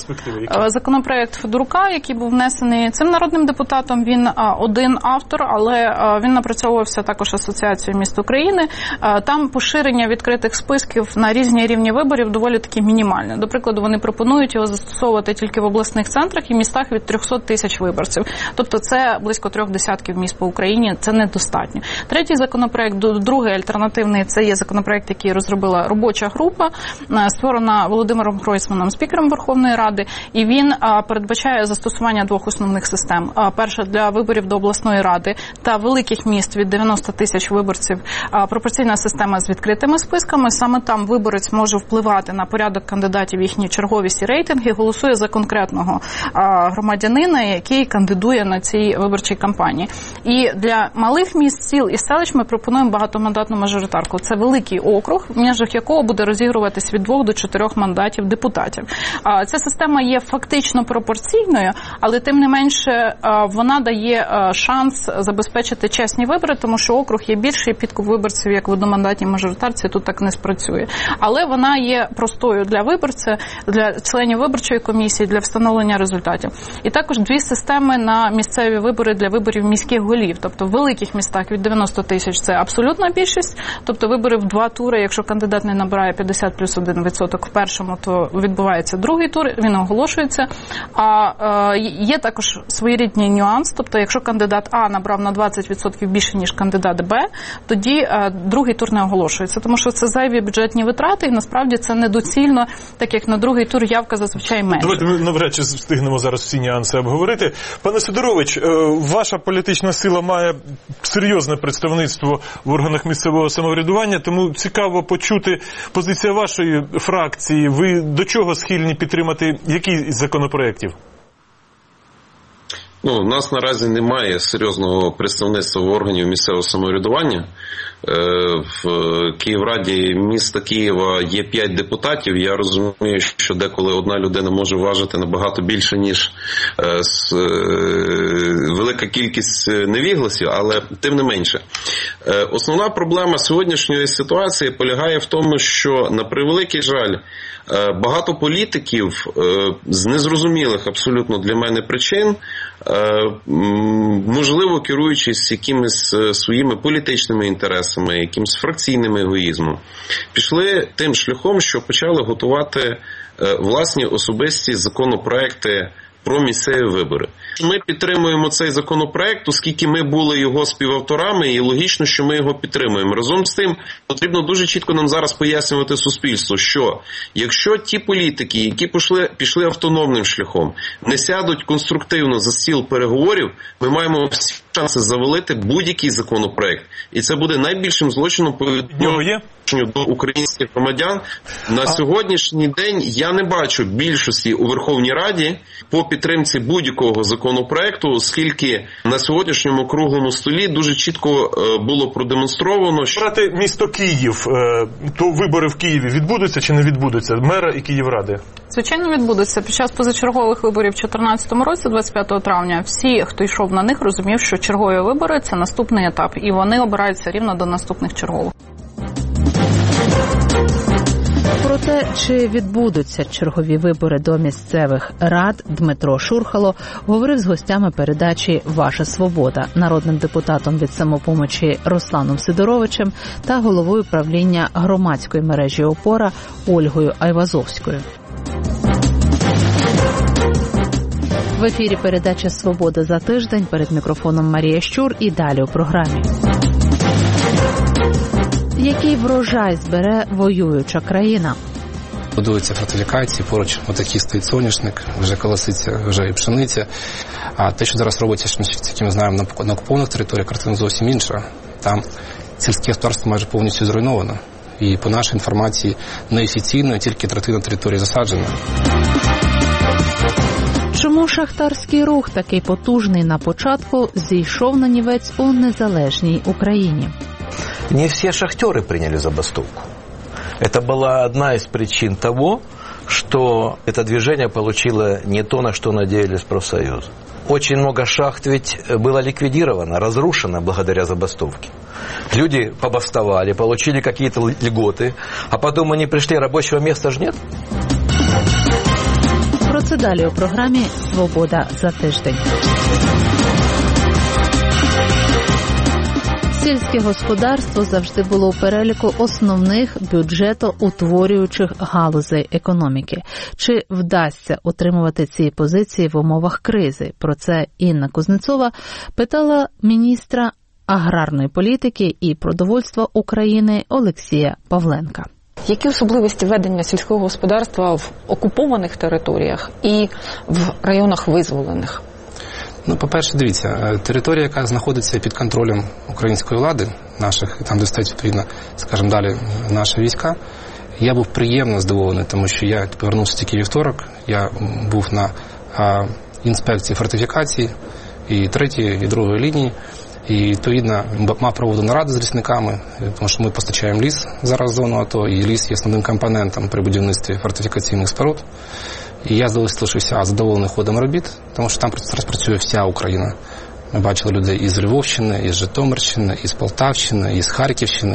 законопроект Федорука, який був внесений цим народним депутатом. Він один автор, але він напрацьовувався також Асоціацією міст України. Там поширення відкритих списків на різні рівні виборів доволі таки мінімальне. До прикладу, вони пропонують його застосовувати тільки в обласних центрах і містах від 300 тисяч виборців. Тобто це близько 3 десятків міст по Україні, це недостатньо. Третій законопроект, другий альтернативний, це є законопроект, який розробила робоча група, створена Володимиром Гройсманом, спікером Верховної Ради, і він передбачає застосування 2 основних систем. Перша, для виборів до обласної ради та великих міст від 90 тисяч виборців пропорційна система з відкритими списками. Саме там виборець може впливати на порядок кандидатів, їхні черговість і рейтинги, голосує за конкретного громадянина, який кандидує на цій виборчій кампанії. І для малих міст, сіл і селищ ми пропонуємо багатомандатну мажоритарку. Це великий округ, в межах якого буде розігруватись від 2 до 4 мандатів депутатів. Ця система є фактично пропорційною, але тим не менше вона дає шанс забезпечити чесні вибори, тому що округ є більший, підкуп виборців, як в одномандатній мажоритарці, тут так не спрацює. Але вона є простою для виборця, для членів виборчої комісії, для встановлення результатів. І також 2 системи на місцеві вибори для виборів міських голів. Тобто в великих містах від 90 тисяч це абсолютна більшість, тобто вибори в 2 тури, якщо кандидат не набирає 50+1% в першому, то відбувається другий тур, він оголошується. А є також своєрідний нюанс, тобто якщо кандидат А набрав на 20% більше, ніж кандидат Б, тоді другий тур не оголошується, тому що це зайві бюджетні витрати, і насправді це недоцільно, так як на другий тур явка зазвичай менше. Давайте ми навряд чи встигнемо зараз всі нюанси обговорити. Пане Сидорович, ваша політична сила має серйозне представництво в органах місцевого самоврядування, тому цікаво почути позицію вашої фракції. Ви до чого схильні підтримати який із законопроєктів? У нас наразі немає серйозного представництва в органів місцевого самоврядування. В Київраді міста Києва є 5 депутатів. Я розумію, що деколи одна людина може важити набагато більше, ніж велика велика кількість невігласів, але тим не менше. Основна проблема сьогоднішньої ситуації полягає в тому, що, на превеликий жаль, багато політиків з незрозумілих абсолютно для мене причин, можливо, керуючись якимись своїми політичними інтересами, якимось фракційним егоїзмом, пішли тим шляхом, що почали готувати власні особисті законопроекти про місцеві вибори. Ми підтримуємо цей законопроект, оскільки ми були його співавторами, і логічно, що ми його підтримуємо. Разом з тим, потрібно дуже чітко нам зараз пояснювати суспільству, що якщо ті політики, які пішли автономним шляхом, не сядуть конструктивно за стіл переговорів, ми маємо всі шанси завалити будь-який законопроект. І це буде найбільшим злочином по відношенню до українських громадян. На сьогоднішній день я не бачу більшості у Верховній Раді по підтримці будь-якого законопроекту, оскільки на сьогоднішньому круглому столі дуже чітко було продемонстровано, що... Брати місто Київ, то вибори в Києві відбудуться чи не відбудуться? Мера і Київради? Звичайно, відбудуться. Під час позачергових виборів у 2014 році, 25 травня, всі, хто йшов на них, розумів, що чергові вибори – це наступний етап, і вони обираються рівно до наступних чергових. Про те, чи відбудуться чергові вибори до місцевих рад, Дмитро Шурхало говорив з гостями передачі «Ваша свобода», народним депутатом від «Самопомочі» Русланом Сидоровичем та головою правління громадської мережі «Опора» Ольгою Айвазовською. В ефірі передача «Свобода за тиждень», перед мікрофоном Марія Щур і далі у програмі. Який врожай збере воююча країна? Будуються фортифікації, поруч отакий стоїть соняшник, вже колоситься, вже і пшениця. А те, що зараз робиться, які ми знаємо на окупованих територіях, картина зовсім інша. Там сільське господарство майже повністю зруйновано. І по нашій інформації неофіційно тільки третина території засаджена. Чому шахтарський рух, такий потужний на початку, зійшов на нівець у незалежній Україні? Не все шахтеры приняли забастовку. Это была одна из причин того, что это движение получило не то, на что надеялись профсоюзы. Очень много шахт ведь было ликвидировано, разрушено благодаря забастовке. Люди побастовали, получили какие-то льготы, а потом они пришли, рабочего места же нет. Про це далі у програмі «Свобода за тиждень». Сільське господарство завжди було у переліку основних бюджетоутворюючих галузей економіки. Чи вдасться утримувати ці позиції в умовах кризи? Про це Інна Кузнецова питала міністра аграрної політики і продовольства України Олексія Павленка. Які особливості ведення сільського господарства в окупованих територіях і в районах визволених? Ну, по-перше, дивіться, територія, яка знаходиться під контролем української влади, наших, там, де стоять, відповідно, скажімо, далі наші війська, я був приємно здивований, тому що я повернувся тільки вівторок, я був на інспекції фортифікації і третьої, і другої лінії, і, відповідно, мав проводу наради з лісниками, тому що ми постачаємо ліс зараз в зону АТО, і ліс є основним компонентом при будівництві фортифікаційних споруд. І я залишився задоволений ходом робіт, тому що там зараз працює вся Україна. Ми бачили людей із Львовщини, із Житомирщини, із Полтавщини, із Харківщини.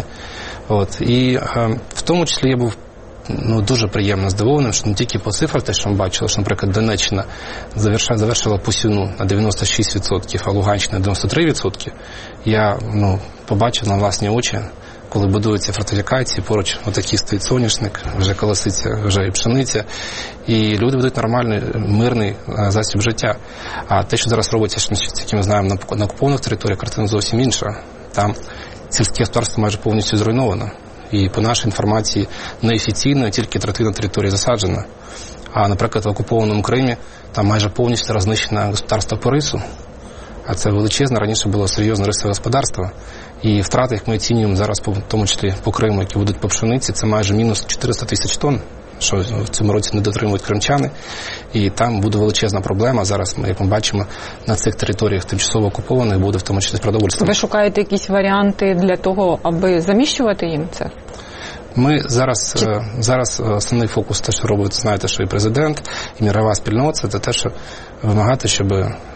І в тому числі я був дуже приємно здивованим, що не тільки по цифрах, те, що ми бачили, що, наприклад, Донеччина завершила посівну на 96%, а Луганщина на 93%. Я побачив на власні очі, коли будуються фортифікації, поруч отакий стоїть соняшник, вже колоситься, вже і пшениця, і люди ведуть нормальний, мирний засіб життя. А те, що зараз робиться, які ми знаємо на окупованих територіях, картина зовсім інша. Там сільське господарство майже повністю зруйновано. І по нашій інформації неофіційно тільки третина території засаджена. А, наприклад, в окупованому Кримі там майже повністю рознищено господарство по рису. А це величезне, раніше було серйозне рисове господарство. І втрати, як ми оцінюємо зараз, в тому числі по Криму, які будуть по пшениці, це майже мінус 400 тисяч тонн, що в цьому році не дотримують кримчани. І там буде величезна проблема. Зараз, як ми бачимо, на цих територіях тимчасово окупованих буде в тому числі продовольство. Ви шукаєте якісь варіанти для того, аби заміщувати їм це? Ми зараз основний фокус, те, що робить, знаєте, що і президент, і мірова спільнота, це те, що вимагати, щоб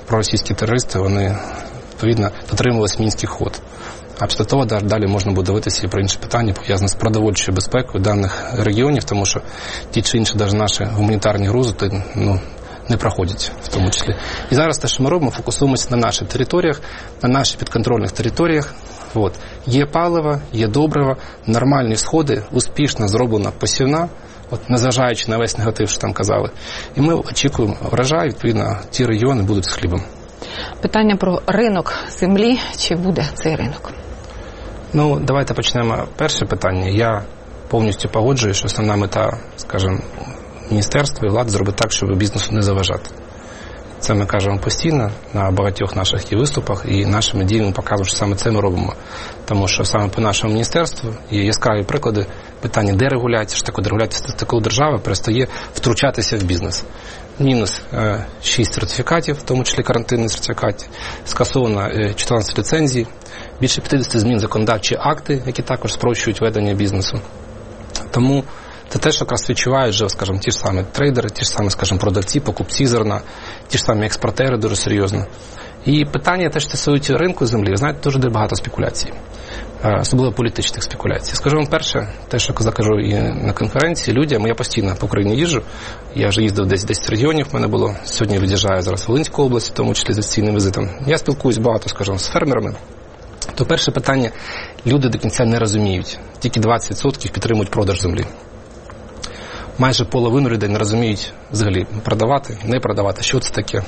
проросійські терористи, вони, відповідно, дотримувалися мінських угод. А після того далі можна буде дивитися і про інші питання, пов'язані з продовольчою безпекою даних регіонів, тому що ті чи інші навіть наші гуманітарні грузи не проходять в тому числі. І зараз те, що ми робимо, фокусуємося на наших територіях, на наших підконтрольних територіях. Є паливо, є добриво, нормальні сходи, успішно зроблена посівна, незважаючи на весь негатив, що там казали. І ми очікуємо врожай, відповідно, ті регіони будуть з хлібом. Питання про ринок землі. Чи буде цей ринок? Давайте почнемо перше питання. Я повністю погоджуюсь, що основна мета, скажімо, міністерства і влади зробити так, щоб бізнесу не заважати. Це ми кажемо постійно на багатьох наших і виступах, і нашими діями показуємо, що саме це ми робимо. Тому що саме по нашому міністерству є яскраві приклади питання дерегуляції, що таке дерегуляція, це коли держава перестає втручатися в бізнес. Мінус 6 сертифікатів, в тому числі карантинні сертифікати, скасовано 14 ліцензій, більше 50 змін законодавчі акти, які також спрощують ведення бізнесу. Тому це те, що якраз відчувають вже, скажімо, ті ж самі трейдери, ті ж самі, скажімо, продавці, покупці зерна, ті ж самі експортери дуже серйозно. І питання теж стосується ринку землі. Ви знаєте, дуже багато спекуляцій, особливо політичних спекуляцій. Скажу вам перше, те, що кажу і на конференції людям, я постійно по Україні їжджу, я вже їздив десь 10 регіонів, в мене було, сьогодні від'їжджаю зараз в Волинську область, в тому числі з офіційним візитом. Я спілкуюсь багато, скажімо, з фермерами. То перше питання, люди до кінця не розуміють, тільки 20% підтримують продаж землі. Майже половину людей не розуміють взагалі продавати, не продавати, що це таке.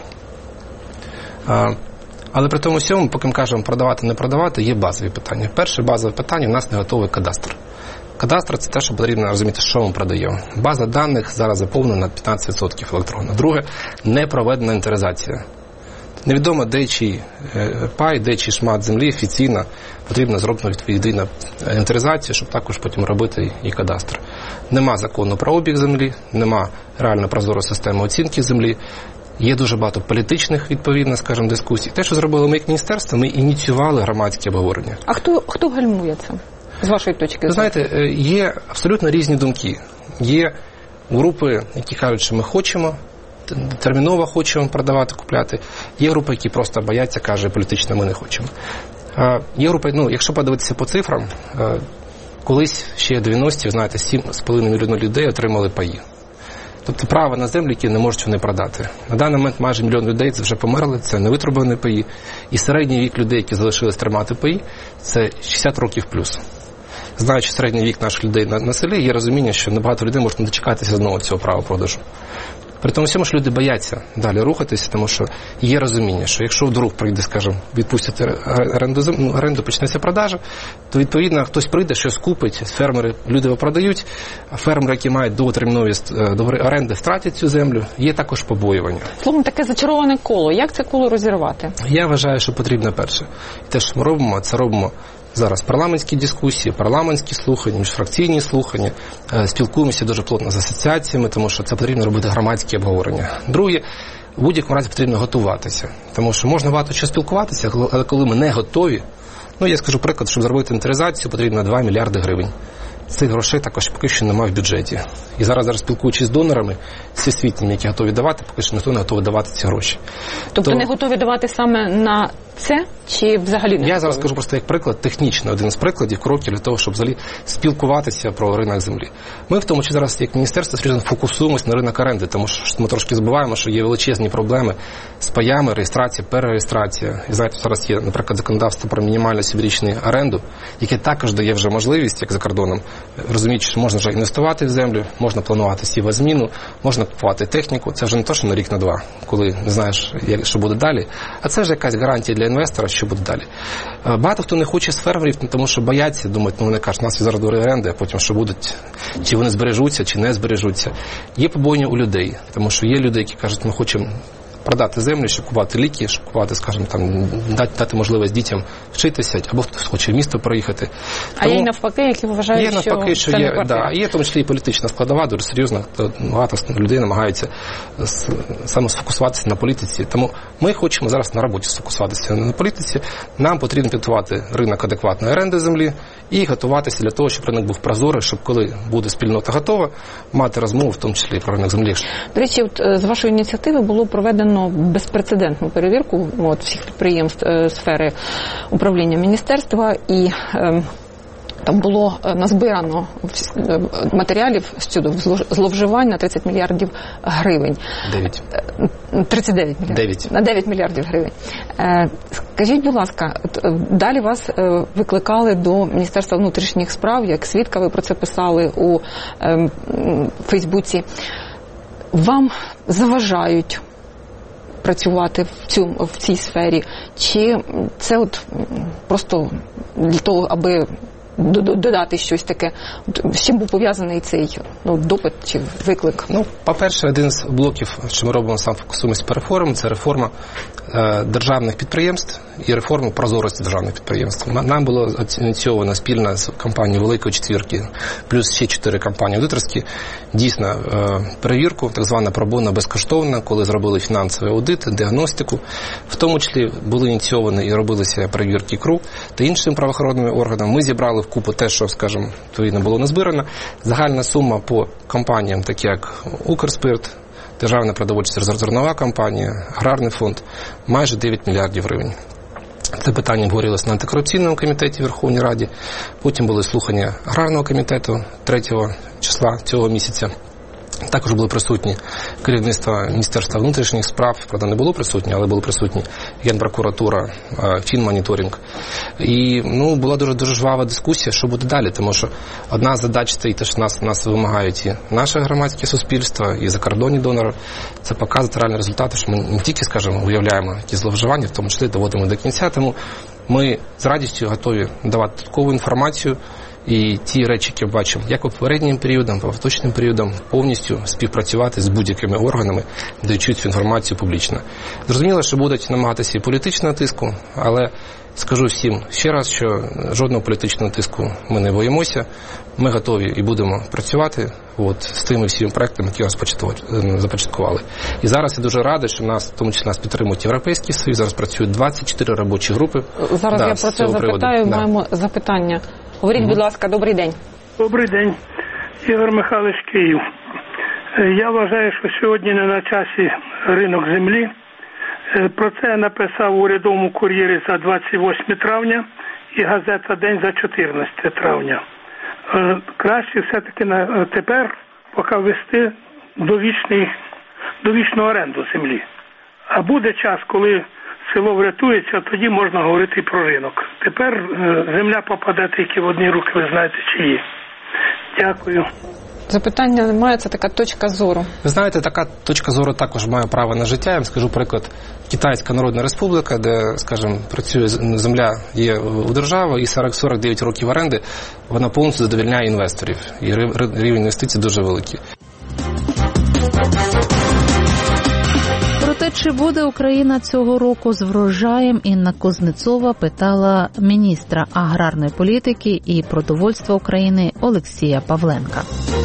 Але при тому всьому, поки ми кажемо продавати, не продавати, є базові питання. Перше базове питання – у нас не готовий кадастр. Кадастр – це те, що потрібно розуміти, що ми продаємо. База даних зараз заповнена на 15% електронно. Друге – не проведена інвентаризація. Невідомо, де чий пай, де чий шмат землі офіційно потрібно зробити відповідну інвентаризацію, щоб також потім робити і кадастр. Нема закону про обіг землі, нема реально прозорої системи оцінки землі. Є дуже багато політичних, відповідно, скажімо, дискусій. Те, що зробили ми як міністерство, ми ініціювали громадське обговорення. А хто гальмує це, з вашої точки зору? Ви знаєте, є абсолютно різні думки. Є групи, які кажуть, що ми хочемо, терміново хочемо продавати, купляти. Є групи, які просто бояться, каже, політично ми не хочемо. Є групи, якщо подивитися по цифрам, колись ще 90-ті, знаєте, 7,5 мільйона людей отримали паї. Тобто право на землю, які не можуть вони продати. На даний момент майже 1 мільйон людей це вже померли, це невитребувані паї. І середній вік людей, які залишились тримати паї, це 60 років плюс. Знаючи середній вік наших людей на селі, є розуміння, що небагато людей можуть не дочекатися знову цього права продажу. При тому всьому, що люди бояться далі рухатися, тому що є розуміння, що якщо вдруг прийде, скажімо, відпустять оренду, почнеться продажа, то, відповідно, хтось прийде, щось купить, фермери, люди його продають, а фермери, які мають довготермінові договори оренди, втратять цю землю, є також побоювання. Словом, таке зачароване коло. Як це коло розірвати? Я вважаю, що потрібно перше. І те, що ми робимо, це робимо зараз парламентські дискусії, парламентські слухання, міжфракційні слухання, спілкуємося дуже плотно з асоціаціями, тому що це потрібно робити громадські обговорення. Друге, в будь-якому разі потрібно готуватися, тому що можна багато що спілкуватися, але коли ми не готові, я скажу приклад, щоб зробити інвентаризацію, потрібно 2 мільярди гривень. Цих грошей також поки що немає в бюджеті. І зараз спілкуючись з донорами всесвітніми, які готові давати, поки що ніхто не готовий давати ці гроші. Тобто не готові давати саме на це, чи взагалі не готові? Я зараз скажу просто як приклад, технічно, один з прикладів, кроків для того, щоб взагалі спілкуватися про ринок землі. Ми в тому числі зараз як міністерство серйозно фокусуємося на ринок оренди, тому що ми трошки забуваємо, що є величезні проблеми з паями, реєстрація, перереєстрація. І знаєте, зараз є, наприклад, законодавство про мінімальну 7-річну оренду, яке також дає вже можливість, як за кордоном, розуміючи, що можна вже інвестувати в землю, можна планувати сівозміну, можна купувати техніку. Це вже не то, що на рік, на два, коли не знаєш, що буде далі, а це вже якась гарантія для інвестора, що буде далі. Багато хто не хоче з фермерів, тому що бояться, думають, вони кажуть, у нас є зараз договори оренди, а потім що будуть, чи вони збережуться, чи не збережуться. Є побоєння у людей, тому що є люди, які кажуть, ми хочемо продати землю, щоб купувати ліки, щоб купувати, скажімо, дати можливість дітям вчитися, або хтось хоче в місто проїхати. А є навпаки, які вважають, що це не квартира. Є в тому числі і політична складова, дуже серйозно, багато людей намагаються саме сфокусуватися на політиці. Тому ми хочемо зараз на роботі сфокусуватися на політиці. Нам потрібно підготувати ринок адекватної оренди землі і готуватися для того, щоб ринок був прозорий, щоб коли буде спільнота готова, мати розмову, в тому числі і про ринок землі. До речі, з вашої ініціативи було проведено безпрецедентну перевірку всіх підприємств сфери управління міністерства, і там було назбирано матеріалів щодо зловживань на 30 мільярдів гривень. 39 мільярдів. На 9 мільярдів гривень. Скажіть, будь ласка, далі вас викликали до Міністерства внутрішніх справ, як свідка, ви про це писали у Фейсбуці. Вам заважають працювати в цій сфері? Чи це просто для того, аби додати щось таке? З чим був пов'язаний цей допит чи виклик? По-перше, один з блоків, що ми робимо, сам фокусуємося по реформам, це реформа державних підприємств і реформа прозорості державних підприємств. Нам було ініційовано спільно з компанією Великої Четвірки, плюс ще 4 компанії аудиторські, дійсно перевірку, так звана пробона безкоштовна, коли зробили фінансовий аудит, діагностику. В тому числі були ініційовані і робилися перевірки КРУ та іншими правоохоронними органами. Ми зібрали вкупу те, що, скажімо, відповідно було назбирано. Загальна сума по компаніям, такі як Укрспирт, Державна продовольчо-зернова компанія, Аграрний фонд, майже 9 мільярдів гривень. Це питання обговорилось на антикорупційному комітеті Верховній Раді. Потім були слухання Аграрного комітету 3 числа цього місяця. Також були присутні керівництво Міністерства внутрішніх справ, правда, не було присутні, але були присутні Генпрокуратура, Фінмоніторинг. І була дуже жвава дискусія, що буде далі, тому що одна з задач стоїть, те, що нас вимагають і наше громадське суспільство, і закордонні донори, це показати реальні результати, що ми не тільки, скажімо, виявляємо ті зловживання, в тому числі доводимо до кінця, тому ми з радістю готові давати додаткову інформацію. І ті речі, які бачимо, як по попереднім періодам, по поточним періодам, повністю співпрацювати з будь-якими органами, даючи цю інформацію публічно. Зрозуміло, що будуть намагатися і політичного тиску, але скажу всім ще раз, що жодного політичного тиску ми не боїмося, ми готові і будемо працювати з тими всіми проектами, які започаткували. І зараз я дуже радий, що в тому числі нас підтримують Європейський Союз, зараз працюють 24 робочі групи. Зараз я про це запитаю, маємо запитання. Говоріть, будь ласка, добрий день. Добрий день. Ігор Михайлович, Київ. Я вважаю, що сьогодні не на часі ринок землі. Про це написав у урядовому кур'єрі за 28 травня і газета «День» за 14 травня. Краще все-таки тепер поки ввести довічну оренду землі. А буде час, коли село врятується, тоді можна говорити і про ринок. Тепер земля попаде тільки в одні руки, ви знаєте, чиї. Дякую. Запитання немає, це така точка зору. Ви знаєте, така точка зору також має право на життя. Я вам скажу приклад. Китайська Народна Республіка, де, скажімо, працює земля є у держави, і 49 років оренди, вона повністю задовольняє інвесторів. І рівень інвестицій дуже великий. Те, чи буде Україна цього року з врожаєм, Інна Кузнецова питала міністра аграрної політики і продовольства України Олексія Павленка.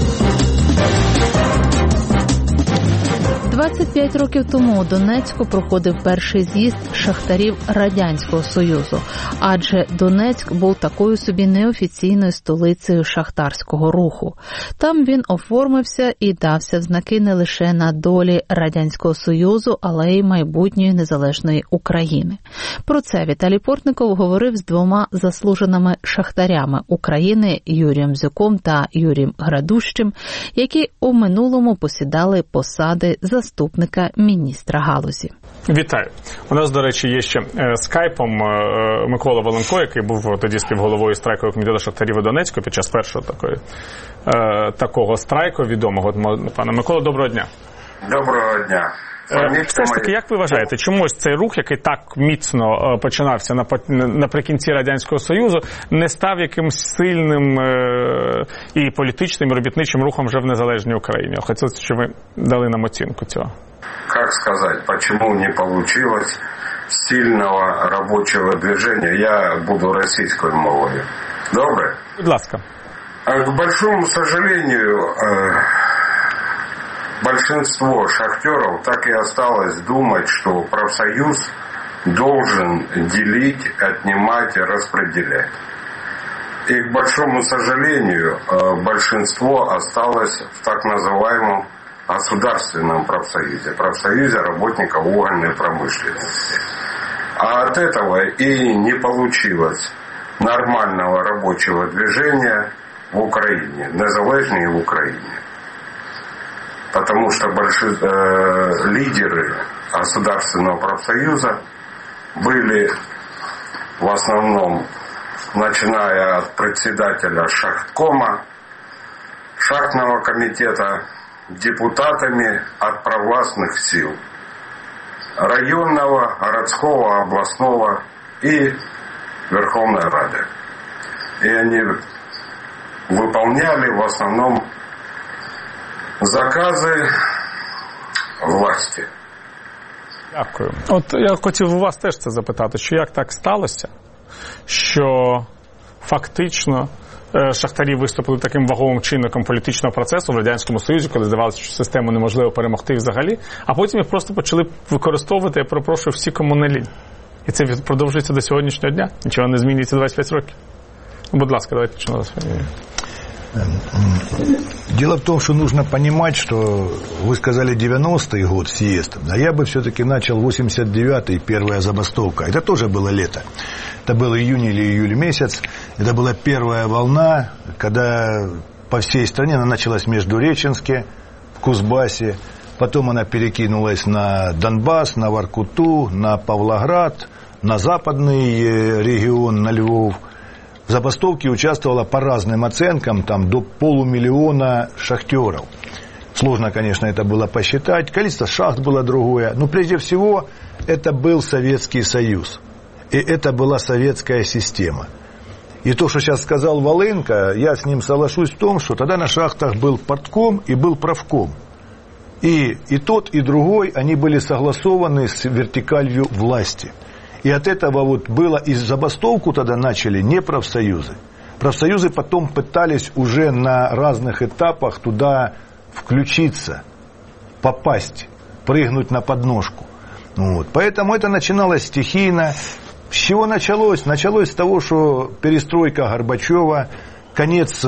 25 років тому у Донецьку проходив перший з'їзд шахтарів Радянського Союзу, адже Донецьк був такою собі неофіційною столицею шахтарського руху. Там він оформився і дався в знаки не лише на долі Радянського Союзу, але й майбутньої незалежної України. Про це Віталій Портников говорив з двома заслуженими шахтарями України Юрієм Зюком та Юрієм Градущем, які у минулому посідали посади заступника міністра галузі. Вітаю. У нас, до речі, є ще скайпом Микола Волонко, який був тоді співголовою страйкового комітету шахтарів у Донецьку під час першого такого страйку відомого. Пане Микола, доброго дня. Доброго дня. Все ж таки, як ви вважаєте, чому ось цей рух, який так міцно починався наприкінці Радянського Союзу, не став якимось сильним і політичним, і робітничим рухом вже в незалежній Україні? Хотілося, щоб ви дали нам оцінку цього. Как сказать, почему не получилось сильного рабочего движения? Я буду российской мовою. Добре? Будь ласка. К большому сожалению, большинство шахтеров так и осталось думать, что профсоюз должен делить, отнимать, распределять. И, к большому сожалению, большинство осталось в так называемом государственном профсоюзе, профсоюзе работников угольной промышленности. А от этого и не получилось нормального рабочего движения в Украине, незалежней в Украине. Потому что лидеры государственного профсоюза были в основном, начиная от председателя шахткома, шахтного комитета, депутатами от провластных сил районного, городского, областного и Верховной Рады. И они выполняли в основном закази власті. Дякую. От я хотів у вас теж це запитати, що як так сталося, що фактично шахтарі виступили таким ваговим чинником політичного процесу в Радянському Союзі, коли здавалося, що систему неможливо перемогти взагалі, а потім їх просто почали використовувати, я перепрошую, всі комуналі. І це продовжується до сьогоднішнього дня? Нічого не змінюється 25 років? Будь ласка, давайте почнемо з вас. Дело в том, что нужно понимать, что вы сказали 90-й год съезд, а я бы все-таки начал 89-й, первая забастовка. Это тоже было лето. Это был июнь или июль месяц. Это была первая волна, когда по всей стране она началась в Междуреченске, в Кузбассе. Потом она перекинулась на Донбасс, на Воркуту, на Павлоград, на западный регион, на Львов. В забастовке участвовало по разным оценкам там, до 500 000 шахтеров. Сложно, конечно, это было посчитать. Количество шахт было другое. Но прежде всего это был Советский Союз. И это была советская система. И то, что сейчас сказал Волынка, я с ним соглашусь в том, что тогда на шахтах был партком и был правком. И тот, и другой, они были согласованы с вертикалью власти. И от этого вот было, и забастовку тогда начали не профсоюзы. Профсоюзы потом пытались уже на разных этапах туда включиться, попасть, прыгнуть на подножку. Вот. Поэтому это начиналось стихийно. С чего началось? Началось с того, что перестройка Горбачева, конец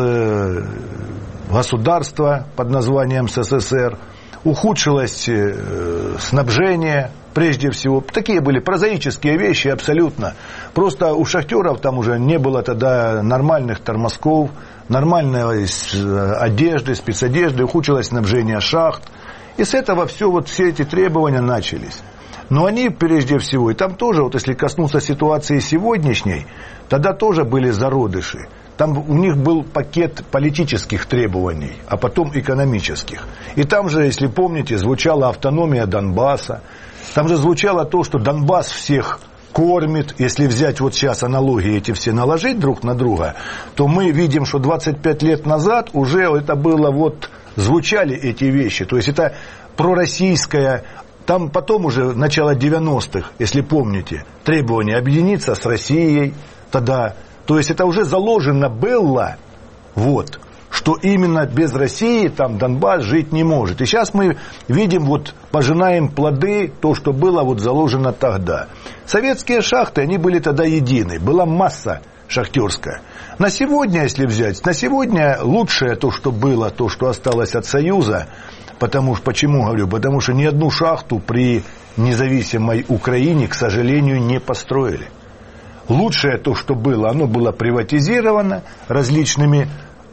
государства под названием СССР, ухудшилось снабжение, прежде всего. Такие были прозаические вещи абсолютно. Просто у шахтеров там уже не было тогда нормальных тормозков, нормальной одежды, спецодежды, ухудшилось снабжение шахт. И с этого все эти требования начались. Но они прежде всего, и там тоже, вот если коснуться ситуации сегодняшней, тогда тоже были зародыши. Там у них был пакет политических требований, а потом экономических. И там же, если помните, звучала автономия Донбасса. Там же звучало то, что Донбасс всех кормит. Если взять вот сейчас аналогии эти все наложить друг на друга, то мы видим, что 25 лет назад уже это было звучали эти вещи. То есть это пророссийское. Там потом уже начало 90-х, если помните, требование объединиться с Россией тогда. То есть это уже заложено было, что именно без России там Донбасс жить не может. И сейчас мы видим, пожинаем плоды, то, что было заложено тогда. Советские шахты, они были тогда едины. Была масса шахтерская. На сегодня, если взять, на сегодня лучшее то, что было, то, что осталось от Союза. Почему говорю? Потому что ни одну шахту при независимой Украине, к сожалению, не построили. Лучшее то, что было, оно было приватизировано различными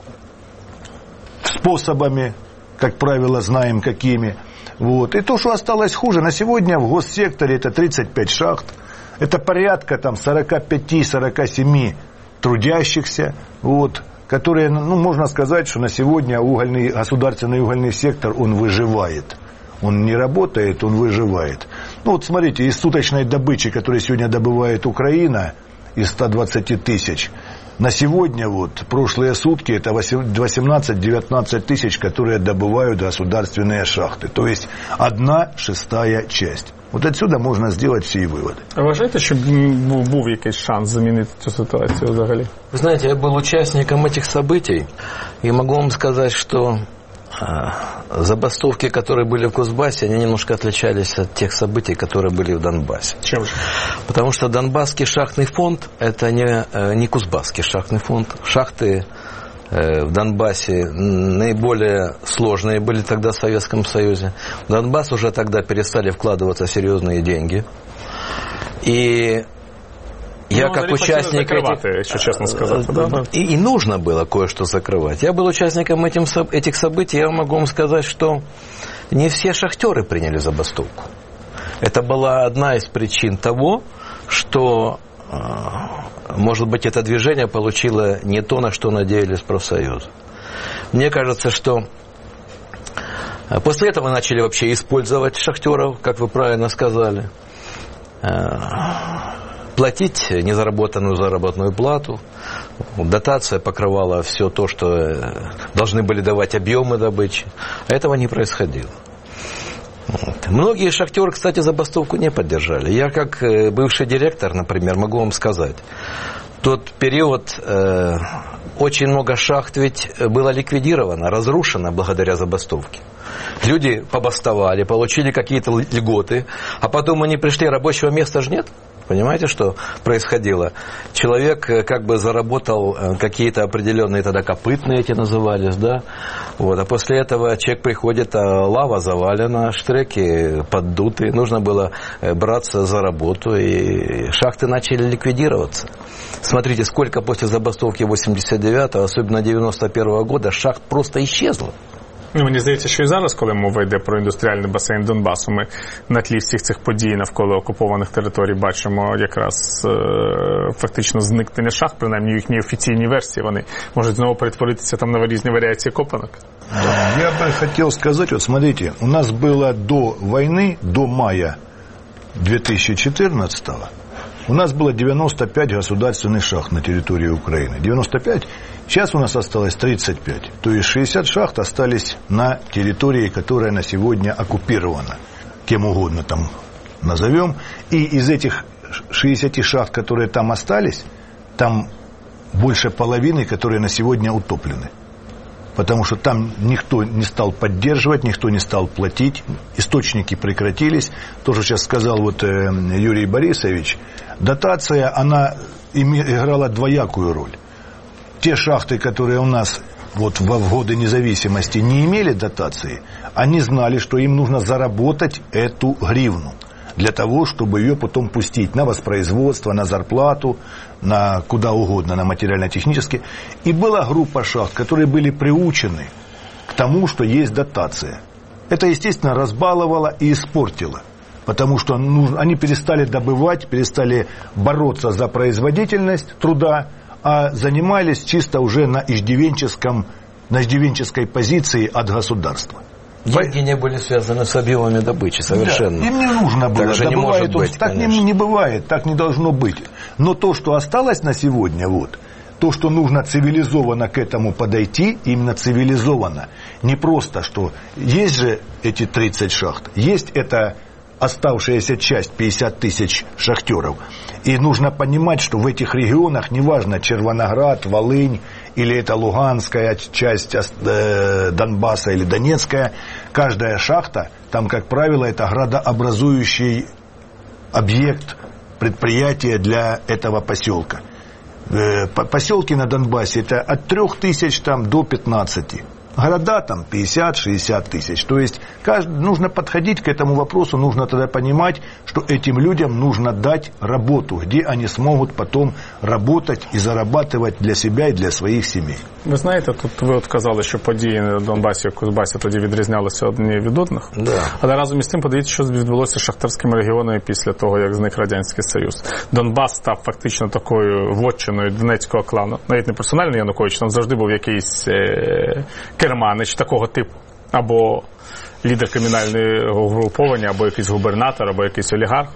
способами, как правило, знаем какими. И то, что осталось хуже, на сегодня в госсекторе это 35 шахт, это порядка 45-47 трудящихся, которые, можно сказать, что на сегодня государственный угольный сектор, он выживает. Он не работает, он выживает. Смотрите, из суточной добычи, которую сегодня добывает Украина, из 120 тысяч, на сегодня, прошлые сутки, это 18-19 тысяч, которые добывают государственные шахты. То есть 1/6 часть. Отсюда можно сделать все выводы. А вважаєте, що був якийсь шанс замінити цю ситуацію взагалі? Вы знаете, я был участником этих событий, и могу вам сказать, что забастовки, которые были в Кузбассе, они немножко отличались от тех событий, которые были в Донбассе. Чем же? Потому что Донбасский шахтный фонд – это не Кузбасский шахтный фонд. Шахты в Донбассе наиболее сложные были тогда в Советском Союзе. В Донбасс уже тогда перестали вкладываться серьезные деньги. И я как участник если честно сказать, и нужно было кое-что закрывать. Я был участником этих событий, я могу вам сказать, что не все шахтеры приняли забастовку. Это была одна из причин того, что, может быть, это движение получило не то, на что надеялись профсоюзы. Мне кажется, что после этого начали вообще использовать шахтеров, как вы правильно сказали, платить незаработанную заработную плату. Дотация покрывала все то, что должны были давать объемы добычи. А этого не происходило. Многие шахтеры, кстати, забастовку не поддержали. Я, как бывший директор, например, могу вам сказать, тот период очень много шахт ведь было ликвидировано, разрушено благодаря забастовке. Люди побастовали, получили какие-то льготы, а потом они пришли, рабочего места же нет. Понимаете, что происходило? Человек как бы заработал какие-то определенные, тогда копытные эти назывались, да? Вот. А после этого человек приходит, а лава завалена, штреки поддуты, нужно было браться за работу, и шахты начали ликвидироваться. Смотрите, сколько после забастовки 89-го, особенно 91-го года, шахт просто исчезло. Мені здається, що і зараз, коли мова йде про індустріальний басейн Донбасу, ми на тлі всіх цих подій навколо окупованих територій бачимо якраз фактично зникнення шахт, принаймні в їхній офіційній версії, вони можуть знову перетворитися там на різні варіації копанок. Я бы хотел сказать, вот смотрите, у нас было до войны, до мая 2014-го, у нас было 95 государственных шахт на территории Украины. 95. Сейчас у нас осталось 35. То есть 60 шахт остались на территории, которая на сегодня оккупирована. Кем угодно там назовем. И из этих 60 шахт, которые там остались, там больше половины, которые на сегодня утоплены. Потому что там никто не стал поддерживать, никто не стал платить, источники прекратились. То, что сейчас сказал вот Юрий Борисович, дотация, она играла двоякую роль. Те шахты, которые у нас вот в годы независимости не имели дотации, они знали, что им нужно заработать эту гривну для того, чтобы ее потом пустить на воспроизводство, на зарплату, на куда угодно, на материально-технические. И была группа шахт, которые были приучены к тому, что есть дотация. Это, естественно, разбаловало и испортило. Потому что они перестали добывать, перестали бороться за производительность труда, а занимались чисто уже на иждивенческой позиции от государства. Деньги не были связаны с объемами добычи совершенно. Да, им не нужно было. Так же не может быть, так не бывает, так не должно быть. Но то, что осталось на сегодня, вот, то, что нужно цивилизованно к этому подойти, именно цивилизованно. Не просто, что есть же эти 30 шахт, есть эта оставшаяся часть, 50 тысяч шахтеров. И нужно понимать, что в этих регионах, неважно, Червоноград, Волынь, или это Луганская часть Донбасса или Донецкая, каждая шахта, там, как правило, это градообразующий объект, предприятие для этого поселка. Поселки на Донбассе это от 3000 там, до 15. Города там 50-60 тысяч. То есть нужно подходить к этому вопросу, нужно тогда понимать, что этим людям нужно дать работу, где они смогут потом работать и зарабатывать для себя и для своих семей. Ви знаєте, тут ви от казали, що події на Донбасі і Кузбасі тоді відрізнялися одні від одних. Да. Але разом із тим, подивіться, що відбулося з шахтарськими регіонами після того, як зник Радянський Союз. Донбас став фактично такою вотчиною Донецького клану. Навіть не персонально Янукович, там завжди був якийсь керманич такого типу. Або лідер кримінального угруповання, або якийсь губернатор, або якийсь олігарх.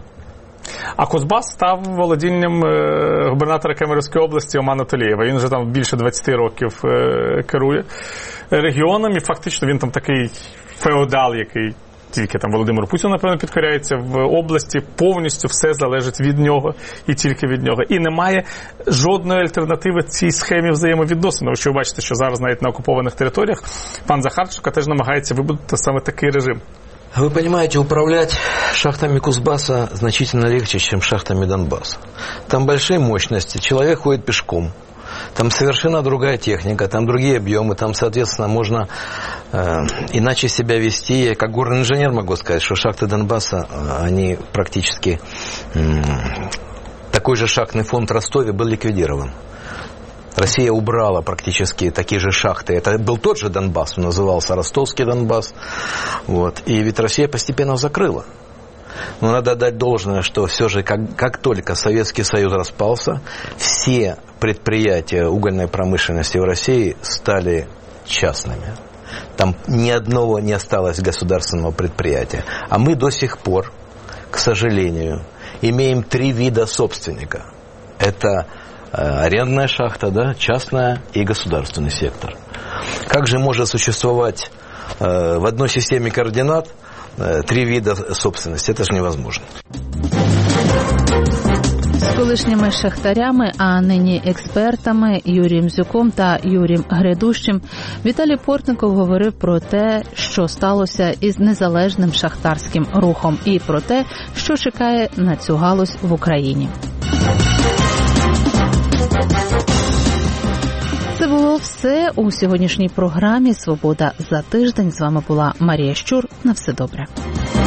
А Кузбас став володінням губернатора Кемеровської області Омана Толєєва. Він вже там більше 20 років керує регіоном, і фактично він там такий феодал, який тільки там Володимир Путін, напевно, підкоряється, в області повністю все залежить від нього і тільки від нього. І немає жодної альтернативи цій схемі взаємовідносин. Ви бачите, що зараз навіть на окупованих територіях пан Захарченко теж намагається вибудувати саме такий режим. Вы понимаете, управлять шахтами Кузбасса значительно легче, чем шахтами Донбасса. Там большие мощности, человек ходит пешком. Там совершенно другая техника, там другие объемы, там, соответственно, можно иначе себя вести. Я как горный инженер могу сказать, что шахты Донбасса, они практически... Такой же шахтный фонд в Ростове был ликвидирован. Россия убрала практически такие же шахты. Это был тот же Донбасс, он назывался Ростовский Донбасс. Вот. И ведь Россия постепенно закрыла. Но надо отдать должное, что все же, как только Советский Союз распался, все предприятия угольной промышленности в России стали частными. Там ни одного не осталось государственного предприятия. А мы до сих пор, к сожалению, имеем 3 вида собственника. Это арендная шахта, да, частная и государственный сектор. Как же может существовать в одной системе координат 3 вида собственности? Это же невозможно. З колишніми шахтарями, а нині експертами Юрієм Зюком та Юрієм Грядущим Віталій Портников говорив про те, що сталося із незалежним шахтарським рухом, і про те, що чекає на цю галузь в Україні. Це було все у сьогоднішній програмі «Свобода за тиждень». З вами була Марія Щур. На все добре.